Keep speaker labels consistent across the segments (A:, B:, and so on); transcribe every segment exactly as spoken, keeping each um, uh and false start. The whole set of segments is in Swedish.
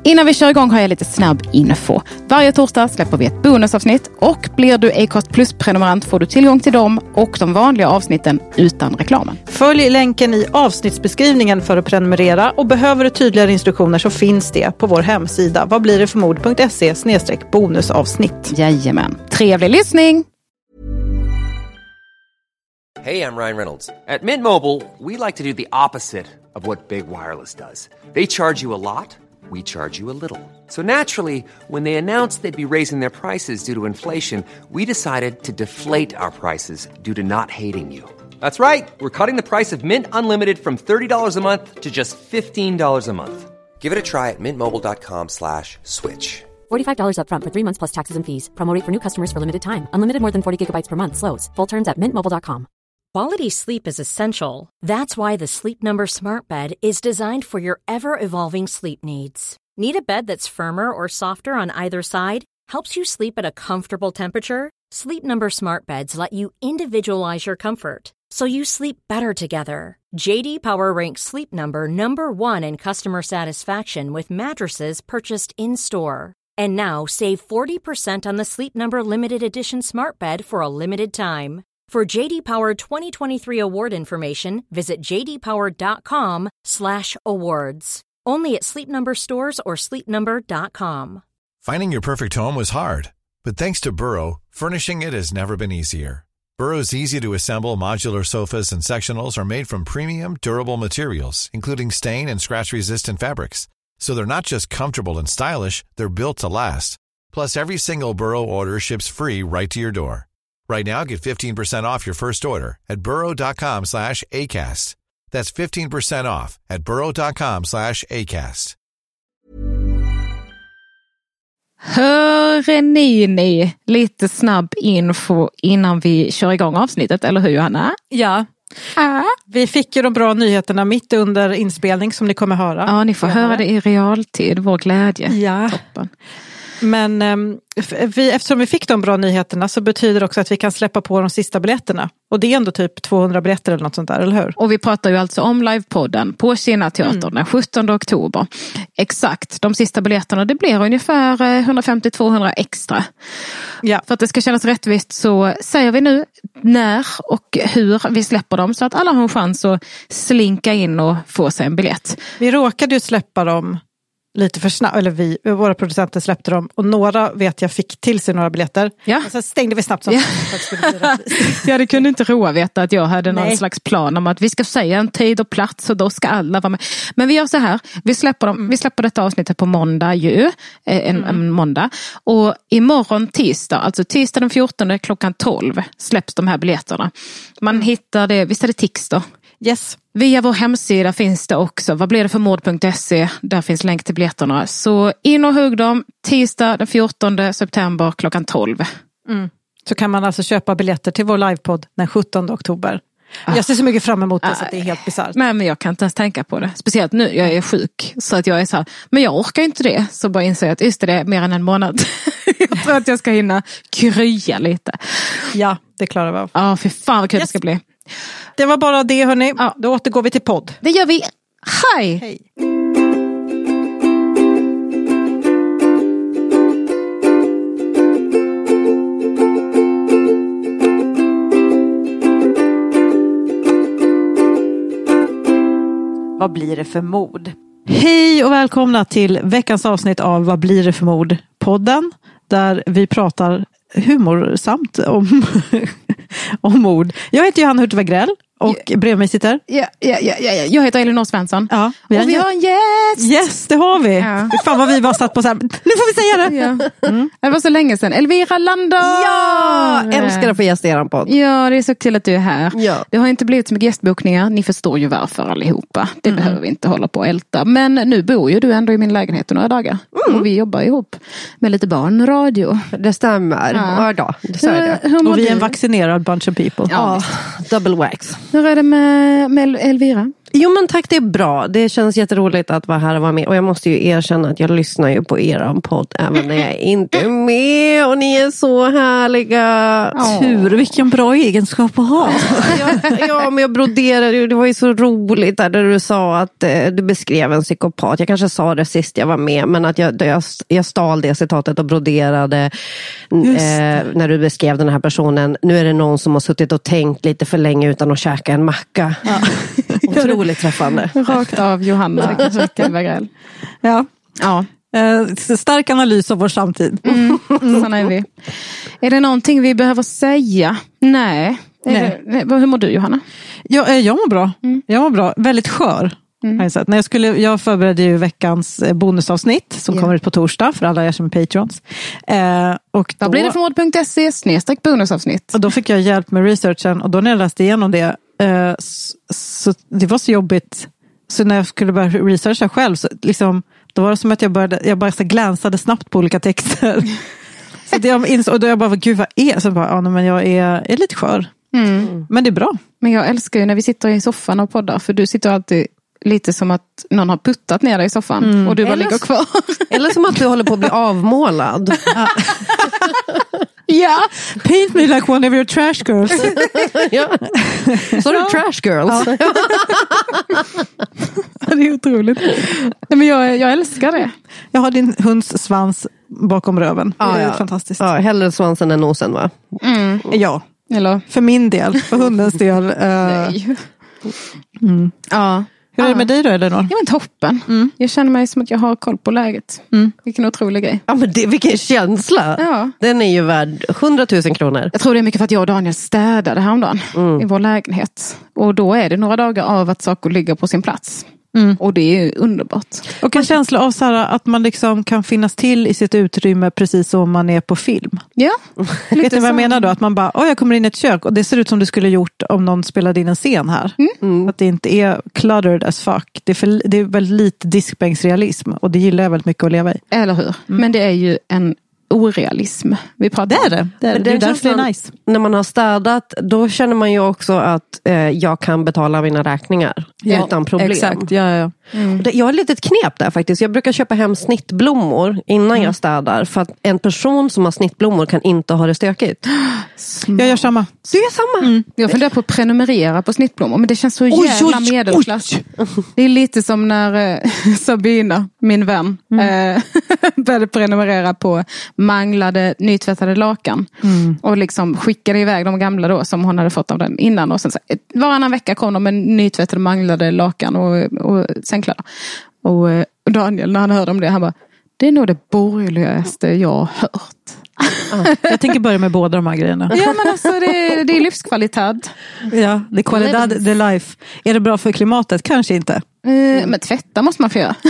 A: Innan vi kör igång har jag lite snabb info. Varje torsdag släpper vi ett bonusavsnitt och blir du Acast Plus-prenumerant får du tillgång till dem och de vanliga avsnitten utan reklamen.
B: Följ länken i avsnittsbeskrivningen för att prenumerera och behöver du tydligare instruktioner så finns det på vår hemsida vad blir det för mod punkt se slash bonusavsnitt.
A: Jajamän. Trevlig lyssning!
C: Hey, I'm Ryan Reynolds. At Mint Mobile, we like to do the opposite of what Big Wireless does. They charge you a lot. We charge you a little. So naturally, when they announced they'd be raising their prices due to inflation, we decided to deflate our prices due to not hating you. That's right. We're cutting the price of Mint Unlimited from thirty dollars a month to just fifteen dollars a month. Give it a try at mintmobile.com slash switch.
D: forty-five dollars up front for three months plus taxes and fees. Promo rate for new customers for limited time. Unlimited more than forty gigabytes per month. Slows full terms at mint mobile dot com.
E: Quality sleep is essential. That's why the Sleep Number Smart Bed is designed for your ever-evolving sleep needs. Need a bed that's firmer or softer on either side? Helps you sleep at a comfortable temperature? Sleep Number Smart Beds let you individualize your comfort, so you sleep better together. J D Power ranks Sleep Number number one in customer satisfaction with mattresses purchased in-store. And now save forty percent on the Sleep Number Limited Edition Smart Bed for a limited time. For J D Power twenty twenty-three award information, visit j d power dot com slash awards. Only at Sleep Number stores or sleep number dot com.
F: Finding your perfect home was hard, but thanks to Burrow, furnishing it has never been easier. Burrow's easy-to-assemble modular sofas and sectionals are made from premium, durable materials, including stain and scratch-resistant fabrics. So they're not just comfortable and stylish, they're built to last. Plus, every single Burrow order ships free right to your door. Right now, get fifteen percent off your first order at burrow.com slash ACAST. That's fifteen percent off at burrow.com slash ACAST.
A: Hör ni, ni lite snabb info innan vi kör igång avsnittet, eller hur Johanna?
B: Ja.
A: Ah.
B: Vi fick ju de bra nyheterna mitt under inspelning som ni kommer höra.
A: Ja, ni får
B: senare.
A: höra det i realtid, vår glädje.
B: Ja.
A: Toppen.
B: Men um, vi, eftersom vi fick de bra nyheterna så betyder det också att vi kan släppa på de sista biljetterna. Och det är ändå typ tvåhundra biljetter eller något sånt där, eller hur?
A: Och vi pratar ju alltså om livepodden på Kina Teater mm. den sjuttonde oktober. Exakt, de sista biljetterna, det blir ungefär hundrafemtio till tvåhundra extra.
B: Ja.
A: För att det ska kännas rättvist så säger vi nu när och hur vi släpper dem så att alla har en chans att slinka in och få sig en biljett.
B: Vi råkade ju släppa dem lite för snabbt, eller vi, våra producenter släppte dem och några vet jag fick till sig några biljetter.
A: Ja.
B: Och sen stängde vi snabbt så
A: ja.
B: för att det skulle bli rättvist.
A: Ja, det kunde inte Roa veta att jag hade någon
B: Nej.
A: slags plan om att vi ska säga en tid och plats och då ska alla vara med. Men vi gör så här, vi släpper, dem, vi släpper detta avsnittet på måndag ju, en, mm. en måndag. Och imorgon tisdag, alltså tisdag den fjortonde klockan tolv släpps de här biljetterna. Man mm. hittar det, visst är det Tix då?
B: Yes.
A: Via vår hemsida finns det också. Vad blir det för mod punkt se? Där finns länk till biljetterna. Så in och hugg dem tisdag den fjortonde september klockan tolv.
B: Mm. Så kan man alltså köpa biljetter till vår livepodd den sjuttonde oktober. Ah. Jag ser så mycket fram emot det ah. så att det är helt bizarrt.
A: Nej, men jag kan inte ens tänka på det. Speciellt nu, jag är sjuk. Så att jag är så här, men jag orkar inte det. Så bara inser jag att just det är mer än en månad. Jag tror att jag ska hinna krya lite.
B: Ja, det klarar vi av.
A: Ja, för fan vad kul yes. det ska bli.
B: Det var bara det, hörni. Ja. Då återgår vi till podd.
A: Det gör vi. Hej!
B: Hej! Vad blir det för mod? Hej och välkomna till veckans avsnitt av Vad blir det för mod? Podden där vi pratar humorsamt om, om mod. Jag heter Johanna Hurtig Wagrell och yeah. bredvid mig sitter...
A: Ja, ja, ja, ja. Jag heter Elinor Svensson.
B: Ja,
A: vi och vi har en gäst!
B: Yes, det har vi! Ja. Fan vad vi var satt på så här. Nu får vi säga det!
A: Ja. Mm. Det var så länge sedan. Elvira Lander!
G: Ja! Älskar att få gästa er podd.
A: Ja, det är så kul att du är här.
G: Ja.
A: Det har inte blivit så mycket gästbokningar. Ni förstår ju varför allihopa. Det mm. behöver vi inte hålla på och älta. Men nu bor ju du ändå i min lägenhet några dagar. Mm. Och vi jobbar ihop med lite barnradio.
G: Det stämmer. Ja, ja då, det säger det.
B: Hur, hur och vi är en vaccinerad bunch of people.
G: Ja, oh, double wax.
A: Hur är det med, med Elvira?
G: Jo men tack, det är bra. Det känns jätteroligt att vara här och vara med. Och jag måste ju erkänna att jag lyssnar ju på er podd även när jag inte är med. Och ni är så härliga.
B: Oh. Tur, vilken bra egenskap att ha.
G: ja, ja, men jag broderade ju. Det var ju så roligt där, där du sa att eh, du beskrev en psykopat. Jag kanske sa det sist jag var med. Men att jag, jag, jag stal det citatet och broderade eh, när du beskrev den här personen. Nu är det någon som har suttit och tänkt lite för länge utan att käka en macka. Ja. Otroligt träffande.
A: Rakt av Johanna Wegrell.
B: Ja.
A: Ja.
B: Eh, stark analys av vår samtid.
A: Mm. Mm. Såna är vi. Är det någonting vi behöver säga? Nej.
B: Nej.
A: Det, hur mår du, Johanna?
B: Jag, jag mår bra. Mm. Jag mår bra. Väldigt skör. Mm. Har jag sett. När jag, skulle, jag förberedde ju veckans bonusavsnitt som yeah. kommer ut på torsdag för alla er som är Patreons. Eh, och då,
A: då blir det från förmåd punkt se snedstreck bonusavsnitt.
B: Och då fick jag hjälp med researchen och då när jag läste igenom det eh, så, så det var så jobbigt. Så när jag skulle börja researcha själv så liksom, då var det som att jag började, jag bara så glänsade snabbt på olika texter. Så det jag insåg, och då jag bara, gud vad är så bara, ja, men jag är, är lite skör. Mm. Men det är bra.
A: Men jag älskar ju när vi sitter i soffan och poddar, för du sitter alltid lite som att någon har puttat ner dig i soffan mm. och du bara eller, ligger kvar.
G: Eller som att du håller på att bli avmålad.
A: Ja.
B: Paint me like one of your trash girls.
G: Ja. Sorry, ja. Trash girls. Ja.
A: Det är otroligt. Nej, men jag, jag älskar det.
B: Jag har din hunds svans bakom röven.
G: Ja,
B: det är
G: ja.
B: fantastiskt.
G: Ja, hellre svansen än nosen, va?
A: Mm.
B: Ja.
A: Eller?
B: För min del. För hundens del. Uh...
A: Nej.
B: Mm.
A: Ja.
B: Hur är det med dig då, Elinor?
A: Ja, men toppen. Mm. Jag känner mig som att jag har koll på läget. Mm. Vilken otrolig grej.
G: Ja, men det, vilken känsla.
A: Ja.
G: Den är ju värd hundratusen kronor.
A: Jag tror det är mycket för att jag och Daniel städade häromdagen mm. i vår lägenhet. Och då är det några dagar av att saker ligger på sin plats. Mm. Och det är ju underbart.
B: Och en känsla av så här, att man liksom kan finnas till i sitt utrymme precis som man är på film.
A: Ja.
B: Vet ni vad jag menar då? Att man bara, åh jag kommer in i ett kök och det ser ut som du skulle gjort om någon spelade in en scen här. Mm. Att det inte är cluttered as fuck. Det är, för, det är väldigt lite diskbänksrealism och det gillar jag väldigt mycket att leva i.
A: Eller hur? Mm. Men det är ju en orealism. Vi pratar
B: det är det. Det är, det är därför det är nice.
G: När man har städat, då känner man ju också att eh, jag kan betala mina räkningar ja, utan problem.
B: Exakt, ja, ja.
G: Mm. Jag har ett litet knep där faktiskt. Jag brukar köpa hem snittblommor innan mm. jag städar. För att en person som har snittblommor kan inte ha det stökigt.
B: Smart. Jag gör samma.
G: Du gör samma. Mm.
A: Jag funderar på att prenumerera på snittblommor. Men det känns så oj, jävla oj, medelklass. Oj. Det är lite som när eh, Sabina, min vän, mm. eh, började prenumerera på manglade nytvättade lakan. Mm. Och liksom skickade iväg de gamla då som hon hade fått av dem innan. Och sen så, varannan vecka kom de med nytvättade manglade lakan och, och sängkläder. Och, och Daniel, när han hörde om det, han bara, det är nog det borgerligaste jag har hört.
B: Ah, jag tänker börja med båda de här grejerna.
A: Ja, men alltså det, det är livskvalitet.
B: Ja, det är kvalitet, det är life. Är det bra för klimatet? Kanske inte.
A: Mm. Men tvätta måste man få göra.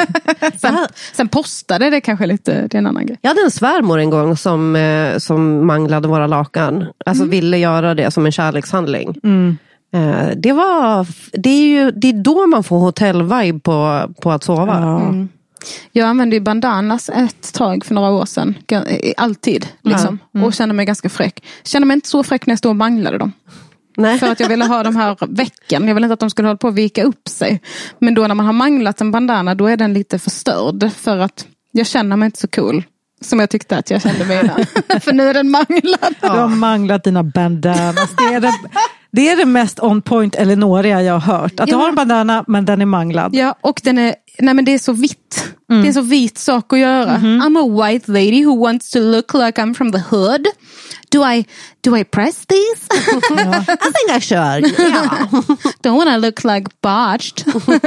A: sen, sen postade det kanske lite, det är en annan grej.
G: Jag hade en svärmor en gång som, eh, som manglade våra lakan. Alltså mm. ville göra det som en kärlekshandling. Mm. Eh, det var, det är ju det är då man får hotellvibe på, på att sova. Ja. Mm.
A: Jag använde ju bandanas ett tag för några år sedan. Alltid. Liksom. Ja. Mm. Och kände mig ganska fräck. Kände mig inte så fräck när jag stod och manglade dem. Nej. För att jag ville ha de här vecken. Jag ville inte att de skulle hålla på att vika upp sig. Men då när man har manglat en bandana, då är den lite förstörd. För att jag känner mig inte så cool som jag tyckte att jag kände mig innan. För nu är den manglad.
B: Ja. Du har manglat dina bandanas. Det är det, det, är det mest on point Elinoriga jag har hört. Att ja. Du har en bandana men den är manglad.
A: Ja, och den är, nej men det är så vitt. Mm. Det är en så vit sak att göra. Mm-hmm. I'm a white lady who wants to look like I'm from the hood. Do I, do I press these?
G: Ja. I think I should. Yeah.
A: Don't wanna look like botched.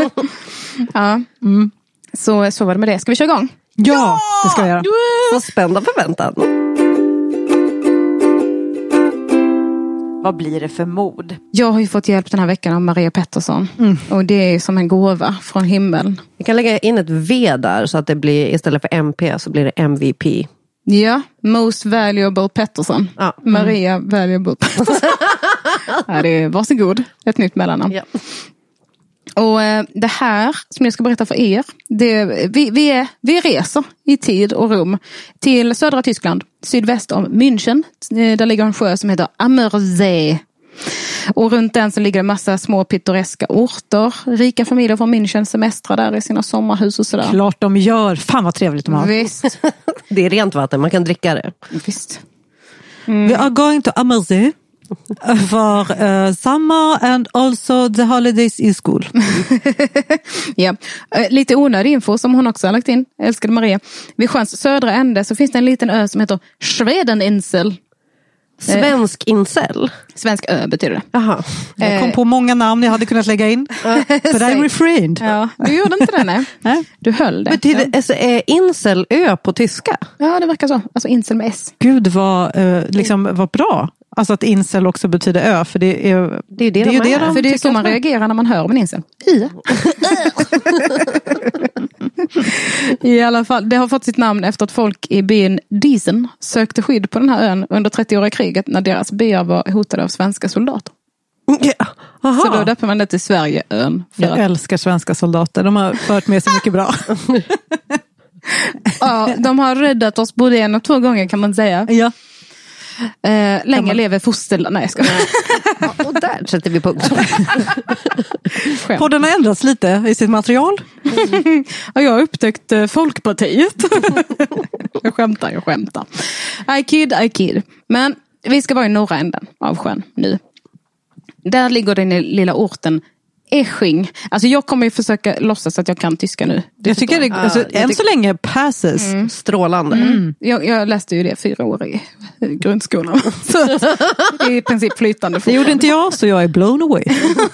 A: Ja. Mm. Så, så var det med det. Ska vi köra igång?
B: Ja, ja! Det ska jag göra.
G: Så spända förväntan.
B: Vad blir det för mod?
A: Jag har ju fått hjälp den här veckan av Maria Pettersson. Mm. Och det är som en gåva från himmeln.
G: Vi kan lägga in ett V där så att det blir, istället för M P så blir det M V P.
A: Ja, Most Valuable Pettersson. Ja. Maria mm. Valuable Pettersson. Ja, det är, varsågod, ett nytt mellannamn. Ja. Och eh, det här som jag ska berätta för er, det, vi, vi, är, vi reser i tid och rum till södra Tyskland, sydväst om München. Där ligger en sjö som heter Ammersee. Och runt den så ligger det massa små pittoreska orter. Rika familjer från München semestrar där i sina sommarhus och sådär.
B: Klart de gör. Fan vad trevligt de har.
A: Visst.
G: Det är rent vatten, man kan dricka det.
A: Visst.
B: Mm. We are going to Ammersee for uh, summer and also the holidays in school.
A: Ja. Lite onödig info som hon också har lagt in, älskade Maria. Vid sjöns södra ände så finns det en liten ö som heter Schwedeninsel.
G: Svensk incel.
A: Svensk ö betyder det.
G: Jaha.
B: Jag kom på många namn jag hade kunnat lägga in. But I refrained.
A: Ja, du gjorde inte det, nej.
B: Nej.
A: Du höll det.
G: Betyder alltså, är incel ö på tyska?
A: Ja, det verkar så. Alltså incel med S.
B: Gud vad, eh, liksom, vad bra. Alltså att incel också betyder ö. För det är,
G: Det är ju det,
B: det, är
G: de
B: ju det
G: är.
B: de
A: För det är
B: tycker
A: så man
B: att-
A: reagerar när man hör om en incel. I. I alla fall, det har fått sitt namn efter att folk i byn Diesen sökte skydd på den här ön under trettioåriga kriget när deras byar var hotade av svenska soldater.
G: Ja. Aha.
A: Så då döper man det till Sverigeön. För
B: Jag
A: att,
B: älskar svenska soldater. De har fört med sig mycket bra.
A: ja, de har räddat oss både en och två gånger kan man säga.
B: Ja.
A: Eh, länge lever fosterland. Nej, jag ska
G: Ja, och där sätter vi punkt.
A: skämt.
B: Podden har ändrats lite i sitt material.
A: Ja, jag har upptäckt eh, Folkpartiet. jag skämtar, jag skämtar. I kid, I kid. Men vi ska vara i norra änden av sjön nu. Där ligger den lilla orten Esching. Alltså jag kommer ju försöka låtsas att jag kan tyska nu.
B: Jag tycker det, alltså,
G: Ja, jag
B: än
G: tycker-
B: så länge passes.
G: Strålande.
B: Mm.
A: Jag, jag läste ju det fyra år i grundskolan. Så det är i princip flytande.
B: Det gjorde inte jag, så jag är blown away.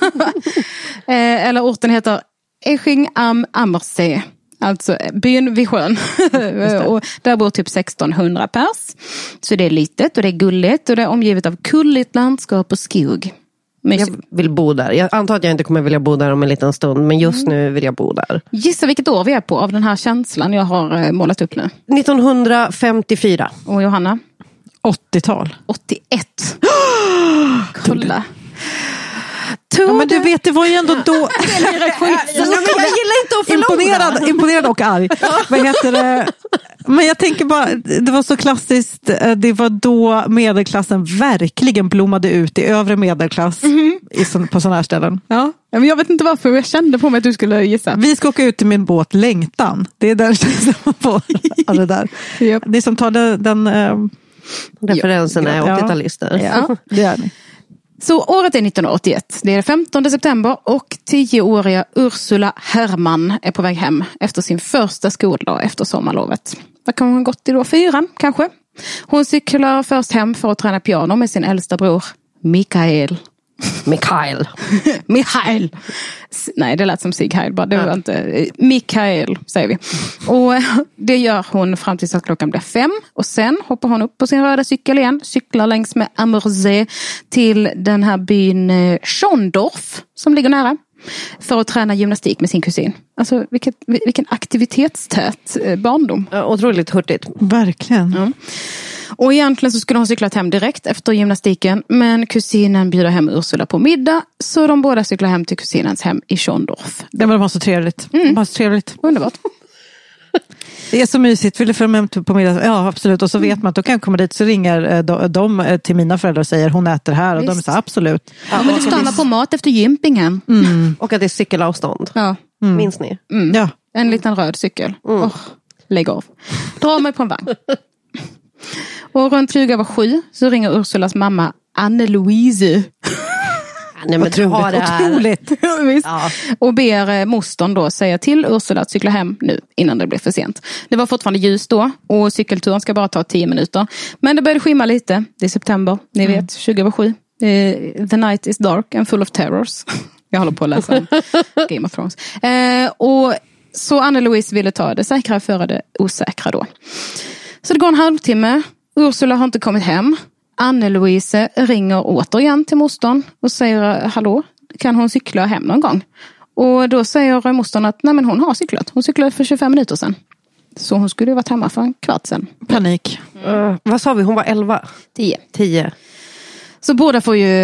A: Eh, eller orten heter Esching am Ammersee. Alltså byn vid sjön. Och där bor typ sextonhundra pers. Så det är litet och det är gulligt och det är omgivet av kulligt landskap och skog.
G: Jag vill bo där. Jag antar att jag inte kommer vilja bo där om en liten stund, men just nu vill jag bo där.
A: Gissa vilket år vi är på av den här känslan jag har eh, målat upp nu.
G: nittonhundrafemtiofyra.
A: Och Johanna?
B: åttiotal.
A: åttioett. Kolla.
B: Ja, men du vet, det var ju ändå då...
G: Jag gillar inte att förlora.
B: imponerad, imponerad och arg. Vad heter det? Men jag tänker bara, det var så klassiskt. Det var då medelklassen verkligen blommade ut i övre medelklass i sån, på sådana här ställen.
A: Ja, men jag vet inte varför jag kände på mig att du skulle gissa.
B: Vi ska åka ut till min båt Längtan. Det är den känslan på det där.
A: Japp.
B: Ni som tar det, den... ähm,
G: Referenserna är
B: Ja.
G: åttio-talister.
B: ja, det är ni.
A: Så året är nittonhundraåttioett. Det är femtonde september och tioåriga Ursula Herrmann är på väg hem efter sin första skoldag efter sommarlovet. Vad kan hon ha gått i då? Fyran kanske? Hon cyklar först hem för att träna piano med sin äldsta bror Mikael.
G: Mikael.
A: Michael. S- Nej, det lät som Sig Heil bara. Det var inte Mikael, säger vi. Och det gör hon fram tills att klockan blir fem. Och sen hoppar hon upp på sin röda cykel igen. Cyklar längs med Ammersee till den här byn eh, Schondorf som ligger nära. För att träna gymnastik med sin kusin. Alltså vilket, vilken aktivitetstät eh, barndom.
G: Ja, otroligt hurtigt.
B: Verkligen.
A: Ja. Och egentligen så skulle hon cyklat hem direkt efter gymnastiken. Men kusinen bjuder hem Ursula på middag. Så de båda cyklar hem till kusinens hem i Schondorf.
B: Det var så trevligt. Det var så trevligt.
A: Underbart.
B: Det är så mysigt. Vill du följa med på middag? Ja, absolut. Och så vet man att då kan jag komma dit, så ringer eh, de, de eh, till mina föräldrar och säger hon äter här. Och de
A: Visst.
B: säger absolut.
A: Ja, men du stannar på mat efter gympingen.
G: Och att det är cykelavstånd.
A: Ja.
G: Minns ni?
B: Ja.
A: En liten röd cykel. Oh, lägg av. Dra mig på en vagn. Och runt tjugo över sju så ringer Ursulas mamma Anne-Louise.
G: Nej, men du har det här.
B: Otroligt.
A: Visst.
G: Ja.
A: Och ber eh, mostern då säga till Ursula att cykla hem nu innan det blir för sent. Det var fortfarande ljus då och cykelturen ska bara ta tio minuter. Men det började skimma lite. Det är september, ni vet, tjugo över sju. Eh, the night is dark and full of terrors. Jag håller på att läsa om Game of Thrones. Eh, och så Anne-Louise ville ta det säkra före det osäkra då. Så det går en halvtimme. Ursula har inte kommit hem. Anne-Louise ringer återigen till mostern och säger hallå, kan hon cykla hem någon gång? Och då säger mostern att nej, men hon har cyklat. Hon cyklade för tjugofem minuter sedan. Så hon skulle ju varit hemma för en kvart sedan.
B: Panik.
G: Uh, vad sa vi? Hon var elva?
A: Tio.
G: Tio.
A: Så båda får ju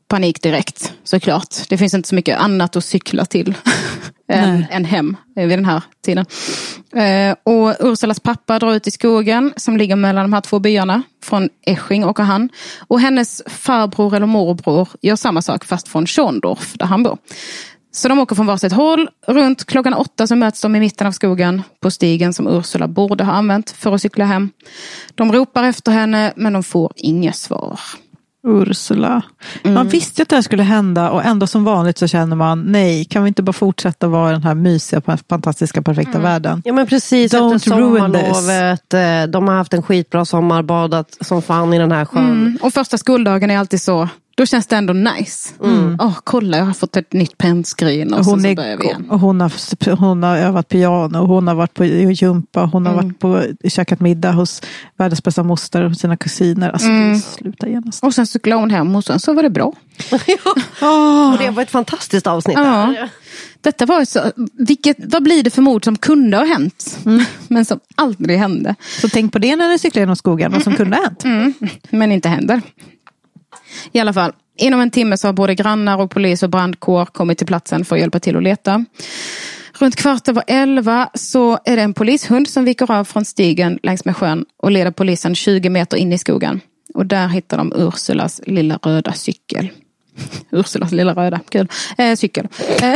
A: panik direkt, såklart. Det finns inte så mycket annat att cykla till än, än hem vid den här tiden. Eh, och Ursulas pappa drar ut i skogen som ligger mellan de här två byarna. Från Esching åker han. Och hennes farbror eller morbror gör samma sak fast från Schondorf där han bor. Så de åker från varsitt håll. Runt klockan åtta så möts de i mitten av skogen på stigen som Ursula borde ha använt för att cykla hem. De ropar efter henne men de får inget svar.
B: Ursula.
A: Mm.
B: Man visste att det här skulle hända och ändå som vanligt så känner man nej, kan vi inte bara fortsätta vara den här mysiga, fantastiska, perfekta mm. världen?
G: Ja men precis,
B: Don't
G: efter sommarlovet, de har haft en skitbra sommar, badat som fan i den här sjön.
A: Mm. Och första skoldagen är alltid så, då känns det ändå nice. Mm. Oh, kolla, jag har fått ett nytt pennskrin och, och
B: hon
A: så,
B: är,
A: så börjar vi igen.
B: Och hon, har, hon har övat piano, hon har varit på jumpa, hon har mm. varit på käkat middag hos världens bästa moster och sina kusiner. Alltså, mm. sluta genast.
A: Och sen cyklade hon hem och sen så var det bra.
G: oh. Och det var ett fantastiskt avsnitt.
A: Ja. Detta var så, vilket, vad blir det för mord som kunde ha hänt? Mm. Men som aldrig hände.
B: Så tänk på det när du cyklar genom skogen, vad som kunde ha hänt.
A: Mm. Men inte händer. I alla fall, inom en timme så har både grannar och polis och brandkår kommit till platsen för att hjälpa till att leta. Runt kvart över elva så är det en polishund som viker av från stigen längs med sjön och leder polisen tjugo meter in i skogen. Och där hittar de Ursulas lilla röda cykel. Ursulas lilla röda, kul. Eh, cykel.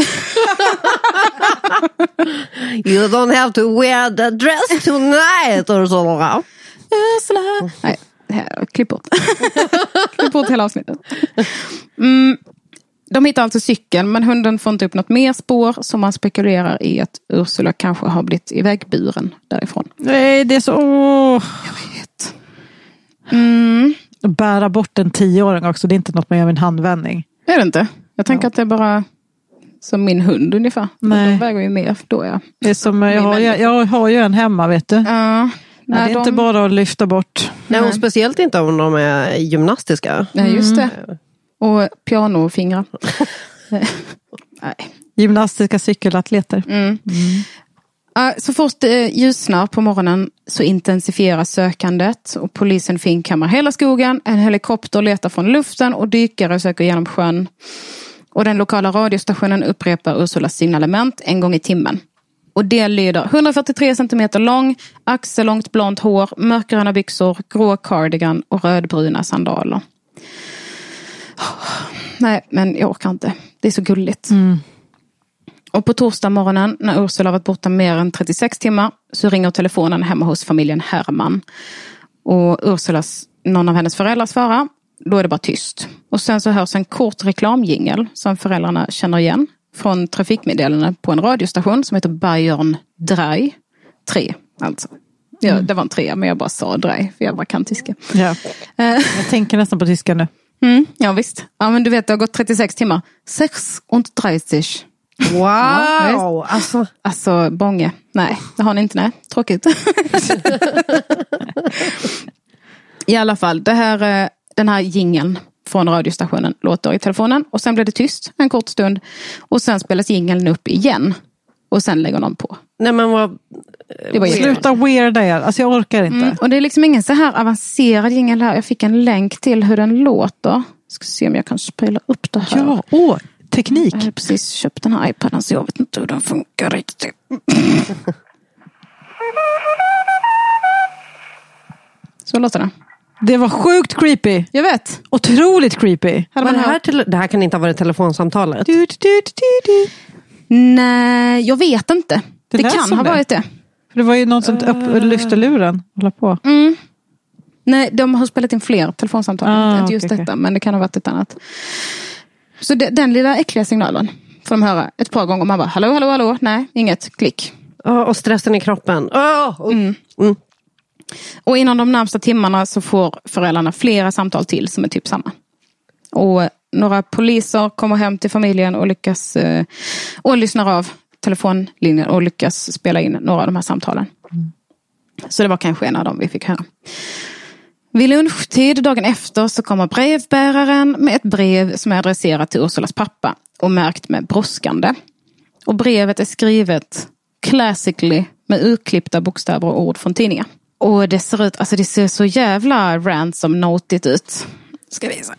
G: You don't have to wear the dress tonight, Ursula.
A: Ursula. Nej. Klipp bort. Klipp bort hela avsnittet. Mm. De hittar alltså cykeln, men hunden får inte upp något mer spår, som man spekulerar i att Ursula kanske har blivit ivägburen därifrån.
B: Nej, det är så... Åh.
A: Jag vet. Mm.
B: Bära bort en tioåring också, det är inte något man gör med en handvändning.
A: Är det inte? Jag tänker ja. att det är bara som min hund ungefär.
B: Nej.
A: De väger ju mer då, ja.
B: Det är som, jag, har, jag, jag har ju en hemma, vet du.
A: Ja.
B: Nej, det är de... inte bara att lyfta bort.
G: Nej, och speciellt inte om de är gymnastiska.
A: Nej, just det. Och pianofingrar. Nej.
B: Gymnastiska cykelatleter.
A: Mm. Mm. Uh, så fort det ljusnar på morgonen så intensifieras sökandet. Och polisen finkammar hela skogen. En helikopter letar från luften och dykare söker genom sjön. Och den lokala radiostationen upprepar Ursulas signalement en gång i timmen. Och det lyder hundrafyrtiotre centimeter lång, axellångt blont hår, mörkgröna byxor, grå cardigan och rödbruna sandaler. Oh, nej, men jag orkar inte. Det är så gulligt. Mm. Och på torsdag morgonen, när Ursula varit borta mer än trettiosex timmar, så ringer telefonen hemma hos familjen Herman. Och Ursulas, någon av hennes föräldrar svarar. Då är det bara tyst. Och sen så hörs en kort reklamjingel som föräldrarna känner igen. Från trafikmeddelande på en radiostation som heter Bayern Drei. Tre, alltså. Ja, mm. Det var en tre, men jag bara sa Drei, för jag bara kan tyska.
B: Ja. Jag tänker nästan på tyska nu.
A: Mm, ja, visst. Ja, men du vet, det har gått trettiosex timmar. sex och trettio.
G: Wow! Ja,
A: alltså. alltså, bånge. Nej, det har ni inte, nej. Tråkigt. I alla fall, det här, den här jingeln från radiostationen låter i telefonen. Och sen blir det tyst en kort stund. Och sen spelas jingeln upp igen. Och sen lägger någon på.
G: Nej, men vad...
A: Det var
B: Sluta weird där. Alltså jag orkar inte. Mm,
A: och det är liksom ingen så här avancerad jingel här. Jag fick en länk till hur den låter. Ska se om jag kan spela upp det här.
B: Ja, åh, teknik.
A: Jag har precis köpt den här iPaden så jag vet inte hur den funkar riktigt. Så låter det.
B: Det var sjukt creepy.
A: Jag vet.
B: Otroligt creepy.
G: Men det, här till, det här kan inte ha varit telefonsamtalet.
B: Du, du, du, du.
A: Nej, jag vet inte. Det, det kan ha
B: det.
A: varit det.
B: För det var ju någon som upp, lyfte luren. Hålla på.
A: Mm. Nej, de har spelat in fler telefonsamtal.
B: Ah,
A: inte just
B: okay,
A: detta,
B: okay.
A: Men det kan ha varit ett annat. Så det, den lilla äckliga signalen får de höra ett par gånger. Man bara, hallå, hallå, hallå. Nej, inget. Klick.
G: Oh, och stressen i kroppen. Oh, oh.
A: Mm. Mm. Och inom de närmsta timmarna så får föräldrarna flera samtal till som är typ samma. Och några poliser kommer hem till familjen och lyckas eh, och lyssnar av telefonlinjen och lyckas spela in några av de här samtalen. Mm. Så det var kanske en av dem vi fick höra. Vid lunchtid dagen efter så kommer brevbäraren med ett brev som är adresserat till Ursulas pappa och märkt med brådskande. Och brevet är skrivet classically med utklippta bokstäver och ord från tidningar. Och det ser ut, alltså det ser så jävla ransom notigt ut. Ska vi visa.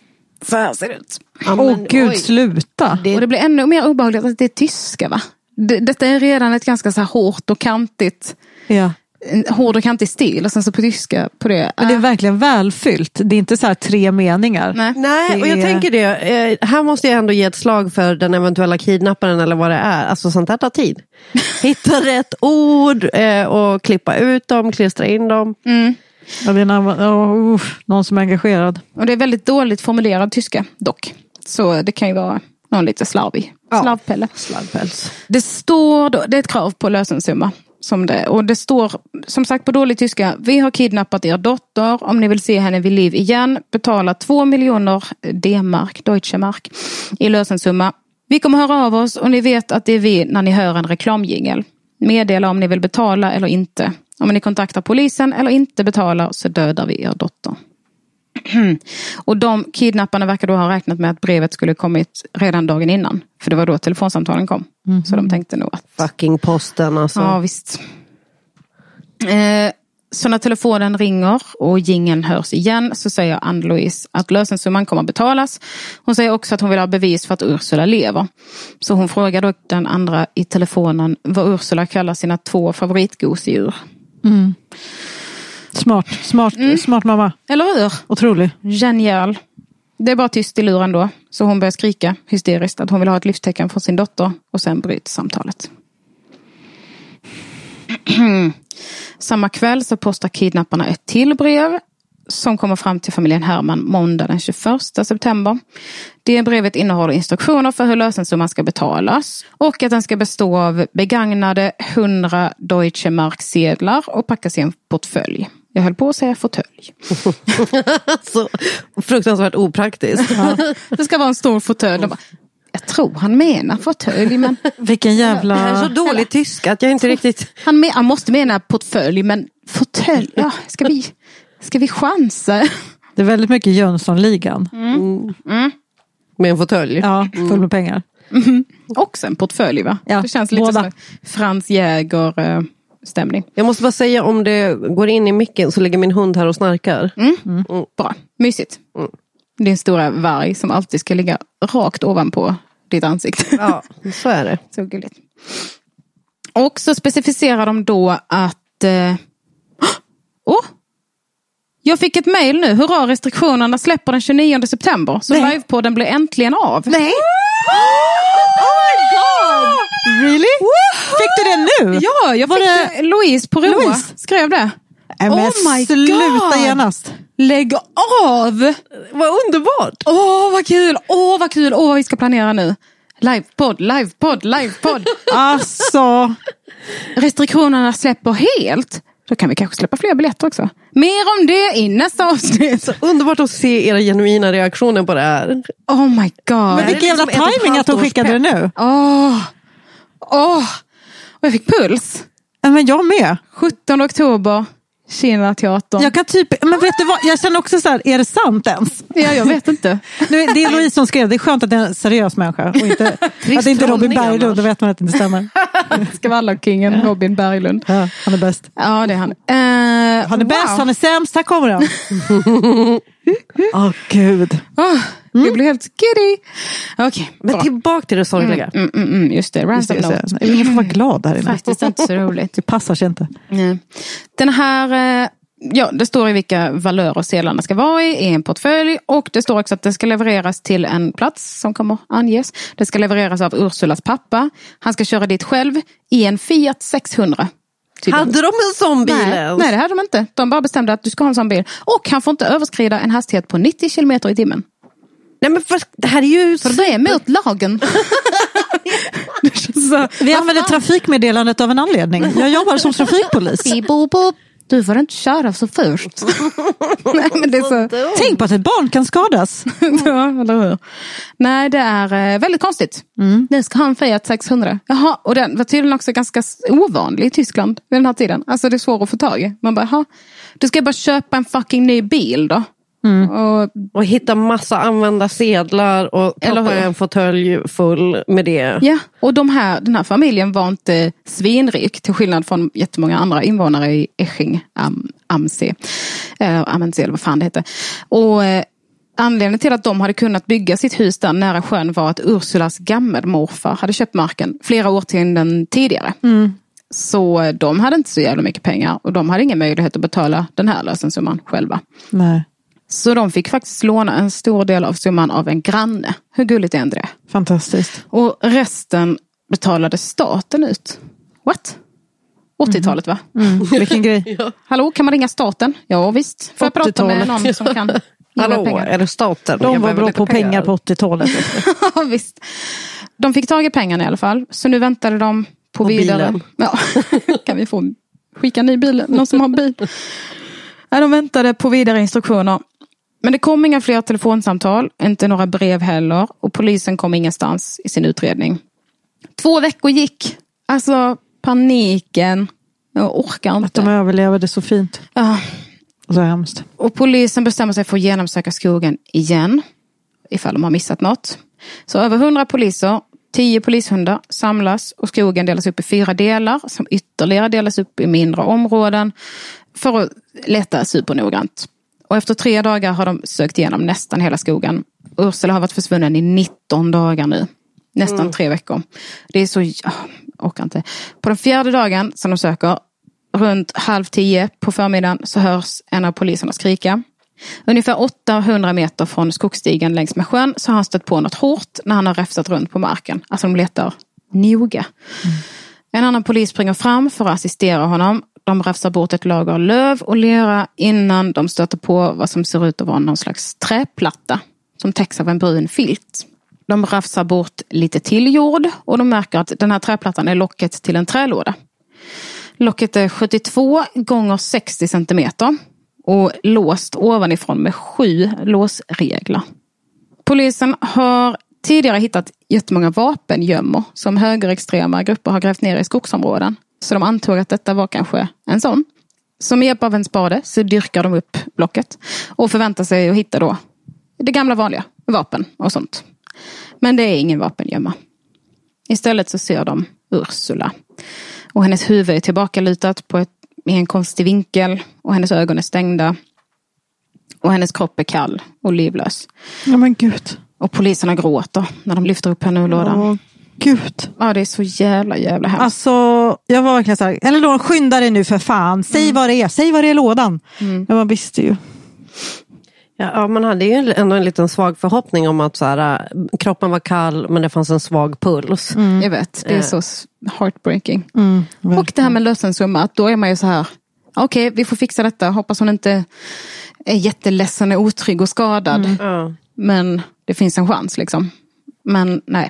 A: Så här ser det ut.
G: Ja,
B: Åh
G: men,
B: gud,
G: oj.
B: sluta.
G: Det-
A: Och det blir ännu mer obehagligt att det är tyska, va? Det, detta är redan ett ganska så här hårt och kantigt,
B: Ja.
A: en hård och kantig stil. Och sen så på tyska på det.
B: Men det är
A: äh,
B: verkligen välfyllt. Det är inte så här tre meningar.
A: nej.
G: Nej, och jag
B: Det är-
G: tänker det. Eh, här måste jag ändå ge ett slag för den eventuella kidnapparen eller vad det är. Alltså sånt här tar tid. Hitta rätt ord eh, och klippa ut dem, klistra in dem.
A: Mm.
B: Ja, det är någon, oh, uff, någon som är engagerad.
A: Och det är väldigt dåligt formulerad tyska dock. Så det kan ju vara någon lite slarvig.
G: Ja.
A: Slarvpelle.
G: Slarvpäls.
A: Det står då, det är ett krav på lösensumma. Som det, och det står som sagt på dålig tyska: vi har kidnappat er dotter, om ni vill se henne vid liv igen, betala två miljoner D-mark, Deutsche Mark, i lösensumma. Vi kommer höra av oss och ni vet att det är vi när ni hör en reklamjingel. Meddela om ni vill betala eller inte. Om ni kontaktar polisen eller inte betalar så dödar vi er dotter. Och de kidnapparna verkar då ha räknat med att brevet skulle kommit redan dagen innan. För det var då telefonsamtalen kom. Mm. Så de tänkte nog att...
G: Fucking posten alltså.
A: Ja, visst. Eh, så när telefonen ringer och jingeln hörs igen så säger Ann-Louise att lösensumman kommer att betalas. Hon säger också att hon vill ha bevis för att Ursula lever. Så hon frågar då den andra i telefonen vad Ursula kallar sina två favoritgosedjur.
B: Mm. Smart, smart,
A: Mm.
B: smart mamma.
A: Eller hur?
B: Otrolig.
A: Genial. Det är bara tyst i luren då. Så hon börjar skrika hysteriskt att hon vill ha ett livstecken från sin dotter. Och sen bryter samtalet. Samma kväll så postar kidnapparna ett till brev. Som kommer fram till familjen Herman måndag den tjugoförsta september. Det brevet innehåller instruktioner för hur lösensumman ska betalas. Och att den ska bestå av begagnade hundra Deutsche Mark-sedlar och packas i en portfölj. Jag höll på att säga fåtölj.
G: Så fruktansvärt opraktiskt.
A: Ja. Det ska vara en stor fåtölj. De bara, jag tror han menar fåtölj, men
B: Vilken jävla...
G: Det här är så dålig tyska att jag inte riktigt...
A: han, men, han måste mena portfölj, men fåtölj, ja, ska vi, ska vi chansa?
B: Det är väldigt mycket Jönssonligan.
A: Mm. Mm.
G: Med en fåtölj.
B: Ja, full med pengar.
A: Mm. Också en portfölj, va?
B: Ja,
A: det känns lite
B: båda.
A: som Frans Jäger eh, stämning.
G: Jag måste bara säga, om det går in i micken så ligger min hund här och snarkar.
A: Mm. Mm. Bra, mysigt.
G: Mm.
A: Din stora varg som alltid ska ligga rakt ovanpå ditt ansikte.
G: Ja, så är det.
A: Så gulligt. Och så specificerar de då att... Eh, oh, jag fick ett mejl nu. Hurra, restriktionerna släpper den tjugonionde september. Så
B: Nej.
A: livepodden blir äntligen av.
B: Nej! Oh my god! Really? Fick du det nu?
A: Ja, jag
B: Var
A: fick
B: det-
A: det... Louise på Roa
B: Louise?
A: skrev det.
B: Nej, men
A: Oh my
B: sluta
A: God.
B: genast.
A: Lägg av!
G: Vad underbart!
A: Åh, vad kul! Åh, vad kul! Åh, vad vi ska planera nu. Livepodd, livepodd, livepodd.
B: Alltså,
A: Restriktionerna släpper helt. Då kan vi kanske släppa fler biljetter också. Mer om det i nästa avsnitt.
G: Underbart att se era genuina reaktioner på det här.
A: Oh my god.
B: men vilken jävla
G: liksom ett och ett
B: timing att de
G: halvt års
B: skickade det nu.
A: Åh, åh. Och jag fick puls.
B: Ja, men jag med.
A: sjuttonde oktober, Kina teatern.
B: Jag kan typ, men vet du vad, jag känner också så här, är det sant ens?
A: Ja, jag vet inte.
B: Nu, det är Louise som skrev, det är skönt att det är en seriös människa. Och inte, att det inte är Robin
G: trollning
B: Berglund,
G: annars.
B: då vet man att det inte stämmer.
A: Skvallerkingen Robin Berglund.
B: Ja, han är bäst.
A: Ja, det är han. Uh,
B: Han är bäst, han är sämst, här kommer han. Åh oh, gud.
A: Oh, jag blir helt giddy. Okej,
G: Men
A: bra.
G: tillbaka till det sorgliga.
A: Mm, mm, mm, just det,
B: Just
A: random
B: det,
A: note.
B: just det. Ingen får vara glad här inne.
A: Faktiskt inte så roligt.
B: Det passar sig inte.
A: Nej. Den här, eh, ja, det står i vilka valörer sedlarna ska vara i, i en portfölj. Och det står också att det ska levereras till en plats som kommer anges. Det ska levereras av Ursulas pappa. Han ska köra dit själv i en Fiat sexhundra. Tydligen.
G: Hade de en sån bil
A: Nej,
G: ens?
A: nej, det hade de inte. De bara bestämde att du ska ha en sån bil. Och han får inte överskrida en hastighet på nittio kilometer i timmen.
G: Nej, men för, det här är ju...
A: För det är mot lagen. Det känns så.
B: Vi använder trafikmeddelandet av en anledning. Jag jobbar som trafikpolis.
A: Beep, boop, boop. Du får inte köra så först. Nej, men det är så.
B: Tänk på att ett barn kan skadas.
A: Ja, eller hur? Nej, det är eh, väldigt konstigt. Mm. Den ska ha en Fiat sexhundra. Jaha, och den var tydligen också ganska s- ovanlig i Tyskland vid den här tiden. Alltså det är svårt att få tag i. Man bara, jaha, du ska bara köpa en fucking ny bil då. Mm. Och,
G: Och hitta massa använda sedlar och
A: Eller
G: proppa
A: hur?
G: en fåtölj full med det.
A: ja, och de här, den här familjen var inte svinrik till skillnad från jättemånga andra invånare i Esching am, am See. Eh, Amensee, eller vad fan det heter. Och eh, Anledningen till att de hade kunnat bygga sitt hus där nära sjön var att Ursulas gammelmorfar hade köpt marken flera år till den tidigare. Mm. Så de hade inte så jävla mycket pengar och de hade ingen möjlighet att betala den här lösensumman själva.
B: Nej.
A: Så de fick faktiskt låna en stor del av summan av en granne. Hur gulligt är inte det?
B: Fantastiskt.
A: Och resten betalade staten ut. What? åttiotalet va?
B: Mm. Vilken grej.
G: Ja.
A: Hallå, kan man ringa staten? Ja visst. Får jag prata med någon som kan ge
G: Hallå,
A: pengar?
G: är det staten?
B: De
G: Jag
B: var bra
G: lite
B: på pengar på åttiotalet.
A: Ja visst. De fick tag i pengarna i alla fall. Så nu väntade de på
G: och
A: vidare.
G: Bilen.
A: Ja, kan vi få skicka en ny bil? Någon som har bil? Ja, de väntade på vidare instruktioner. Men det kom inga fler telefonsamtal, inte några brev heller. Och polisen kom ingenstans i sin utredning. Två veckor gick. Alltså paniken. Jag orkar inte.
B: Att de överlevde så fint.
A: Ja.
B: Och så hemskt.
A: Och polisen bestämmer sig för att genomsöka skogen igen. Ifall de har missat något. Så över hundra poliser, tio polishundar samlas. Och skogen delas upp i fyra delar. Som ytterligare delas upp i mindre områden. För att leta supernoggrant. Och efter tre dagar har de sökt igenom nästan hela skogen. Ursula har varit försvunnen i nitton dagar nu. Nästan mm. tre veckor. Det är så... Jag orkar inte. På den fjärde dagen som de söker, runt halv tio på förmiddagen, så hörs en av poliserna skrika. Ungefär åttahundra meter från skogsstigen längs med sjön så har han stött på något hårt när han har räfsat runt på marken. Alltså de letar noga. Mm. En annan polis springer fram för att assistera honom. De räfsar bort ett lager löv och lera innan de stöter på vad som ser ut att vara någon slags träplatta som täcks av en brun filt. De räfsar bort lite till jord och de märker att den här träplattan är locket till en trälåda. Locket är sjuttiotvå gånger sextio centimeter och låst ovanifrån med sju låsreglar. Polisen har tidigare hittat jättemånga vapengömmor som högerextrema grupper har grävt ner i skogsområden. Så de antog att detta var kanske en sån. Så med hjälp av en spade så dyrkar de upp blocket och förväntar sig att hitta då det gamla vanliga, vapen och sånt. Men det är ingen vapengömma. Istället så ser de Ursula. Och hennes huvud är tillbakalutat på ett, i en konstig vinkel. Och hennes ögon är stängda. Och hennes kropp är kall och livlös.
B: Ja men gud.
A: Och poliserna gråter när de lyfter upp henne ur lådan.
B: Åh, gud.
A: Ja, det är så jävla jävla hemskt.
B: Alltså, jag var verkligen så här, eller då skynda dig nu för fan. Säg mm. vad det är, säg vad det är i lådan. Mm. Men man visste ju.
G: Ja, ja, man hade ju ändå en liten svag förhoppning om att så här, kroppen var kall men det fanns en svag puls.
A: Mm. Jag vet, det är så heartbreaking.
B: Mm,
A: och det här med lösensumma, att då är man ju så här, okej, okay, vi får fixa detta. Hoppas hon inte är jätteledsen och otrygg och skadad.
G: Mm. Ja.
A: Men det finns en chans liksom. Men nej.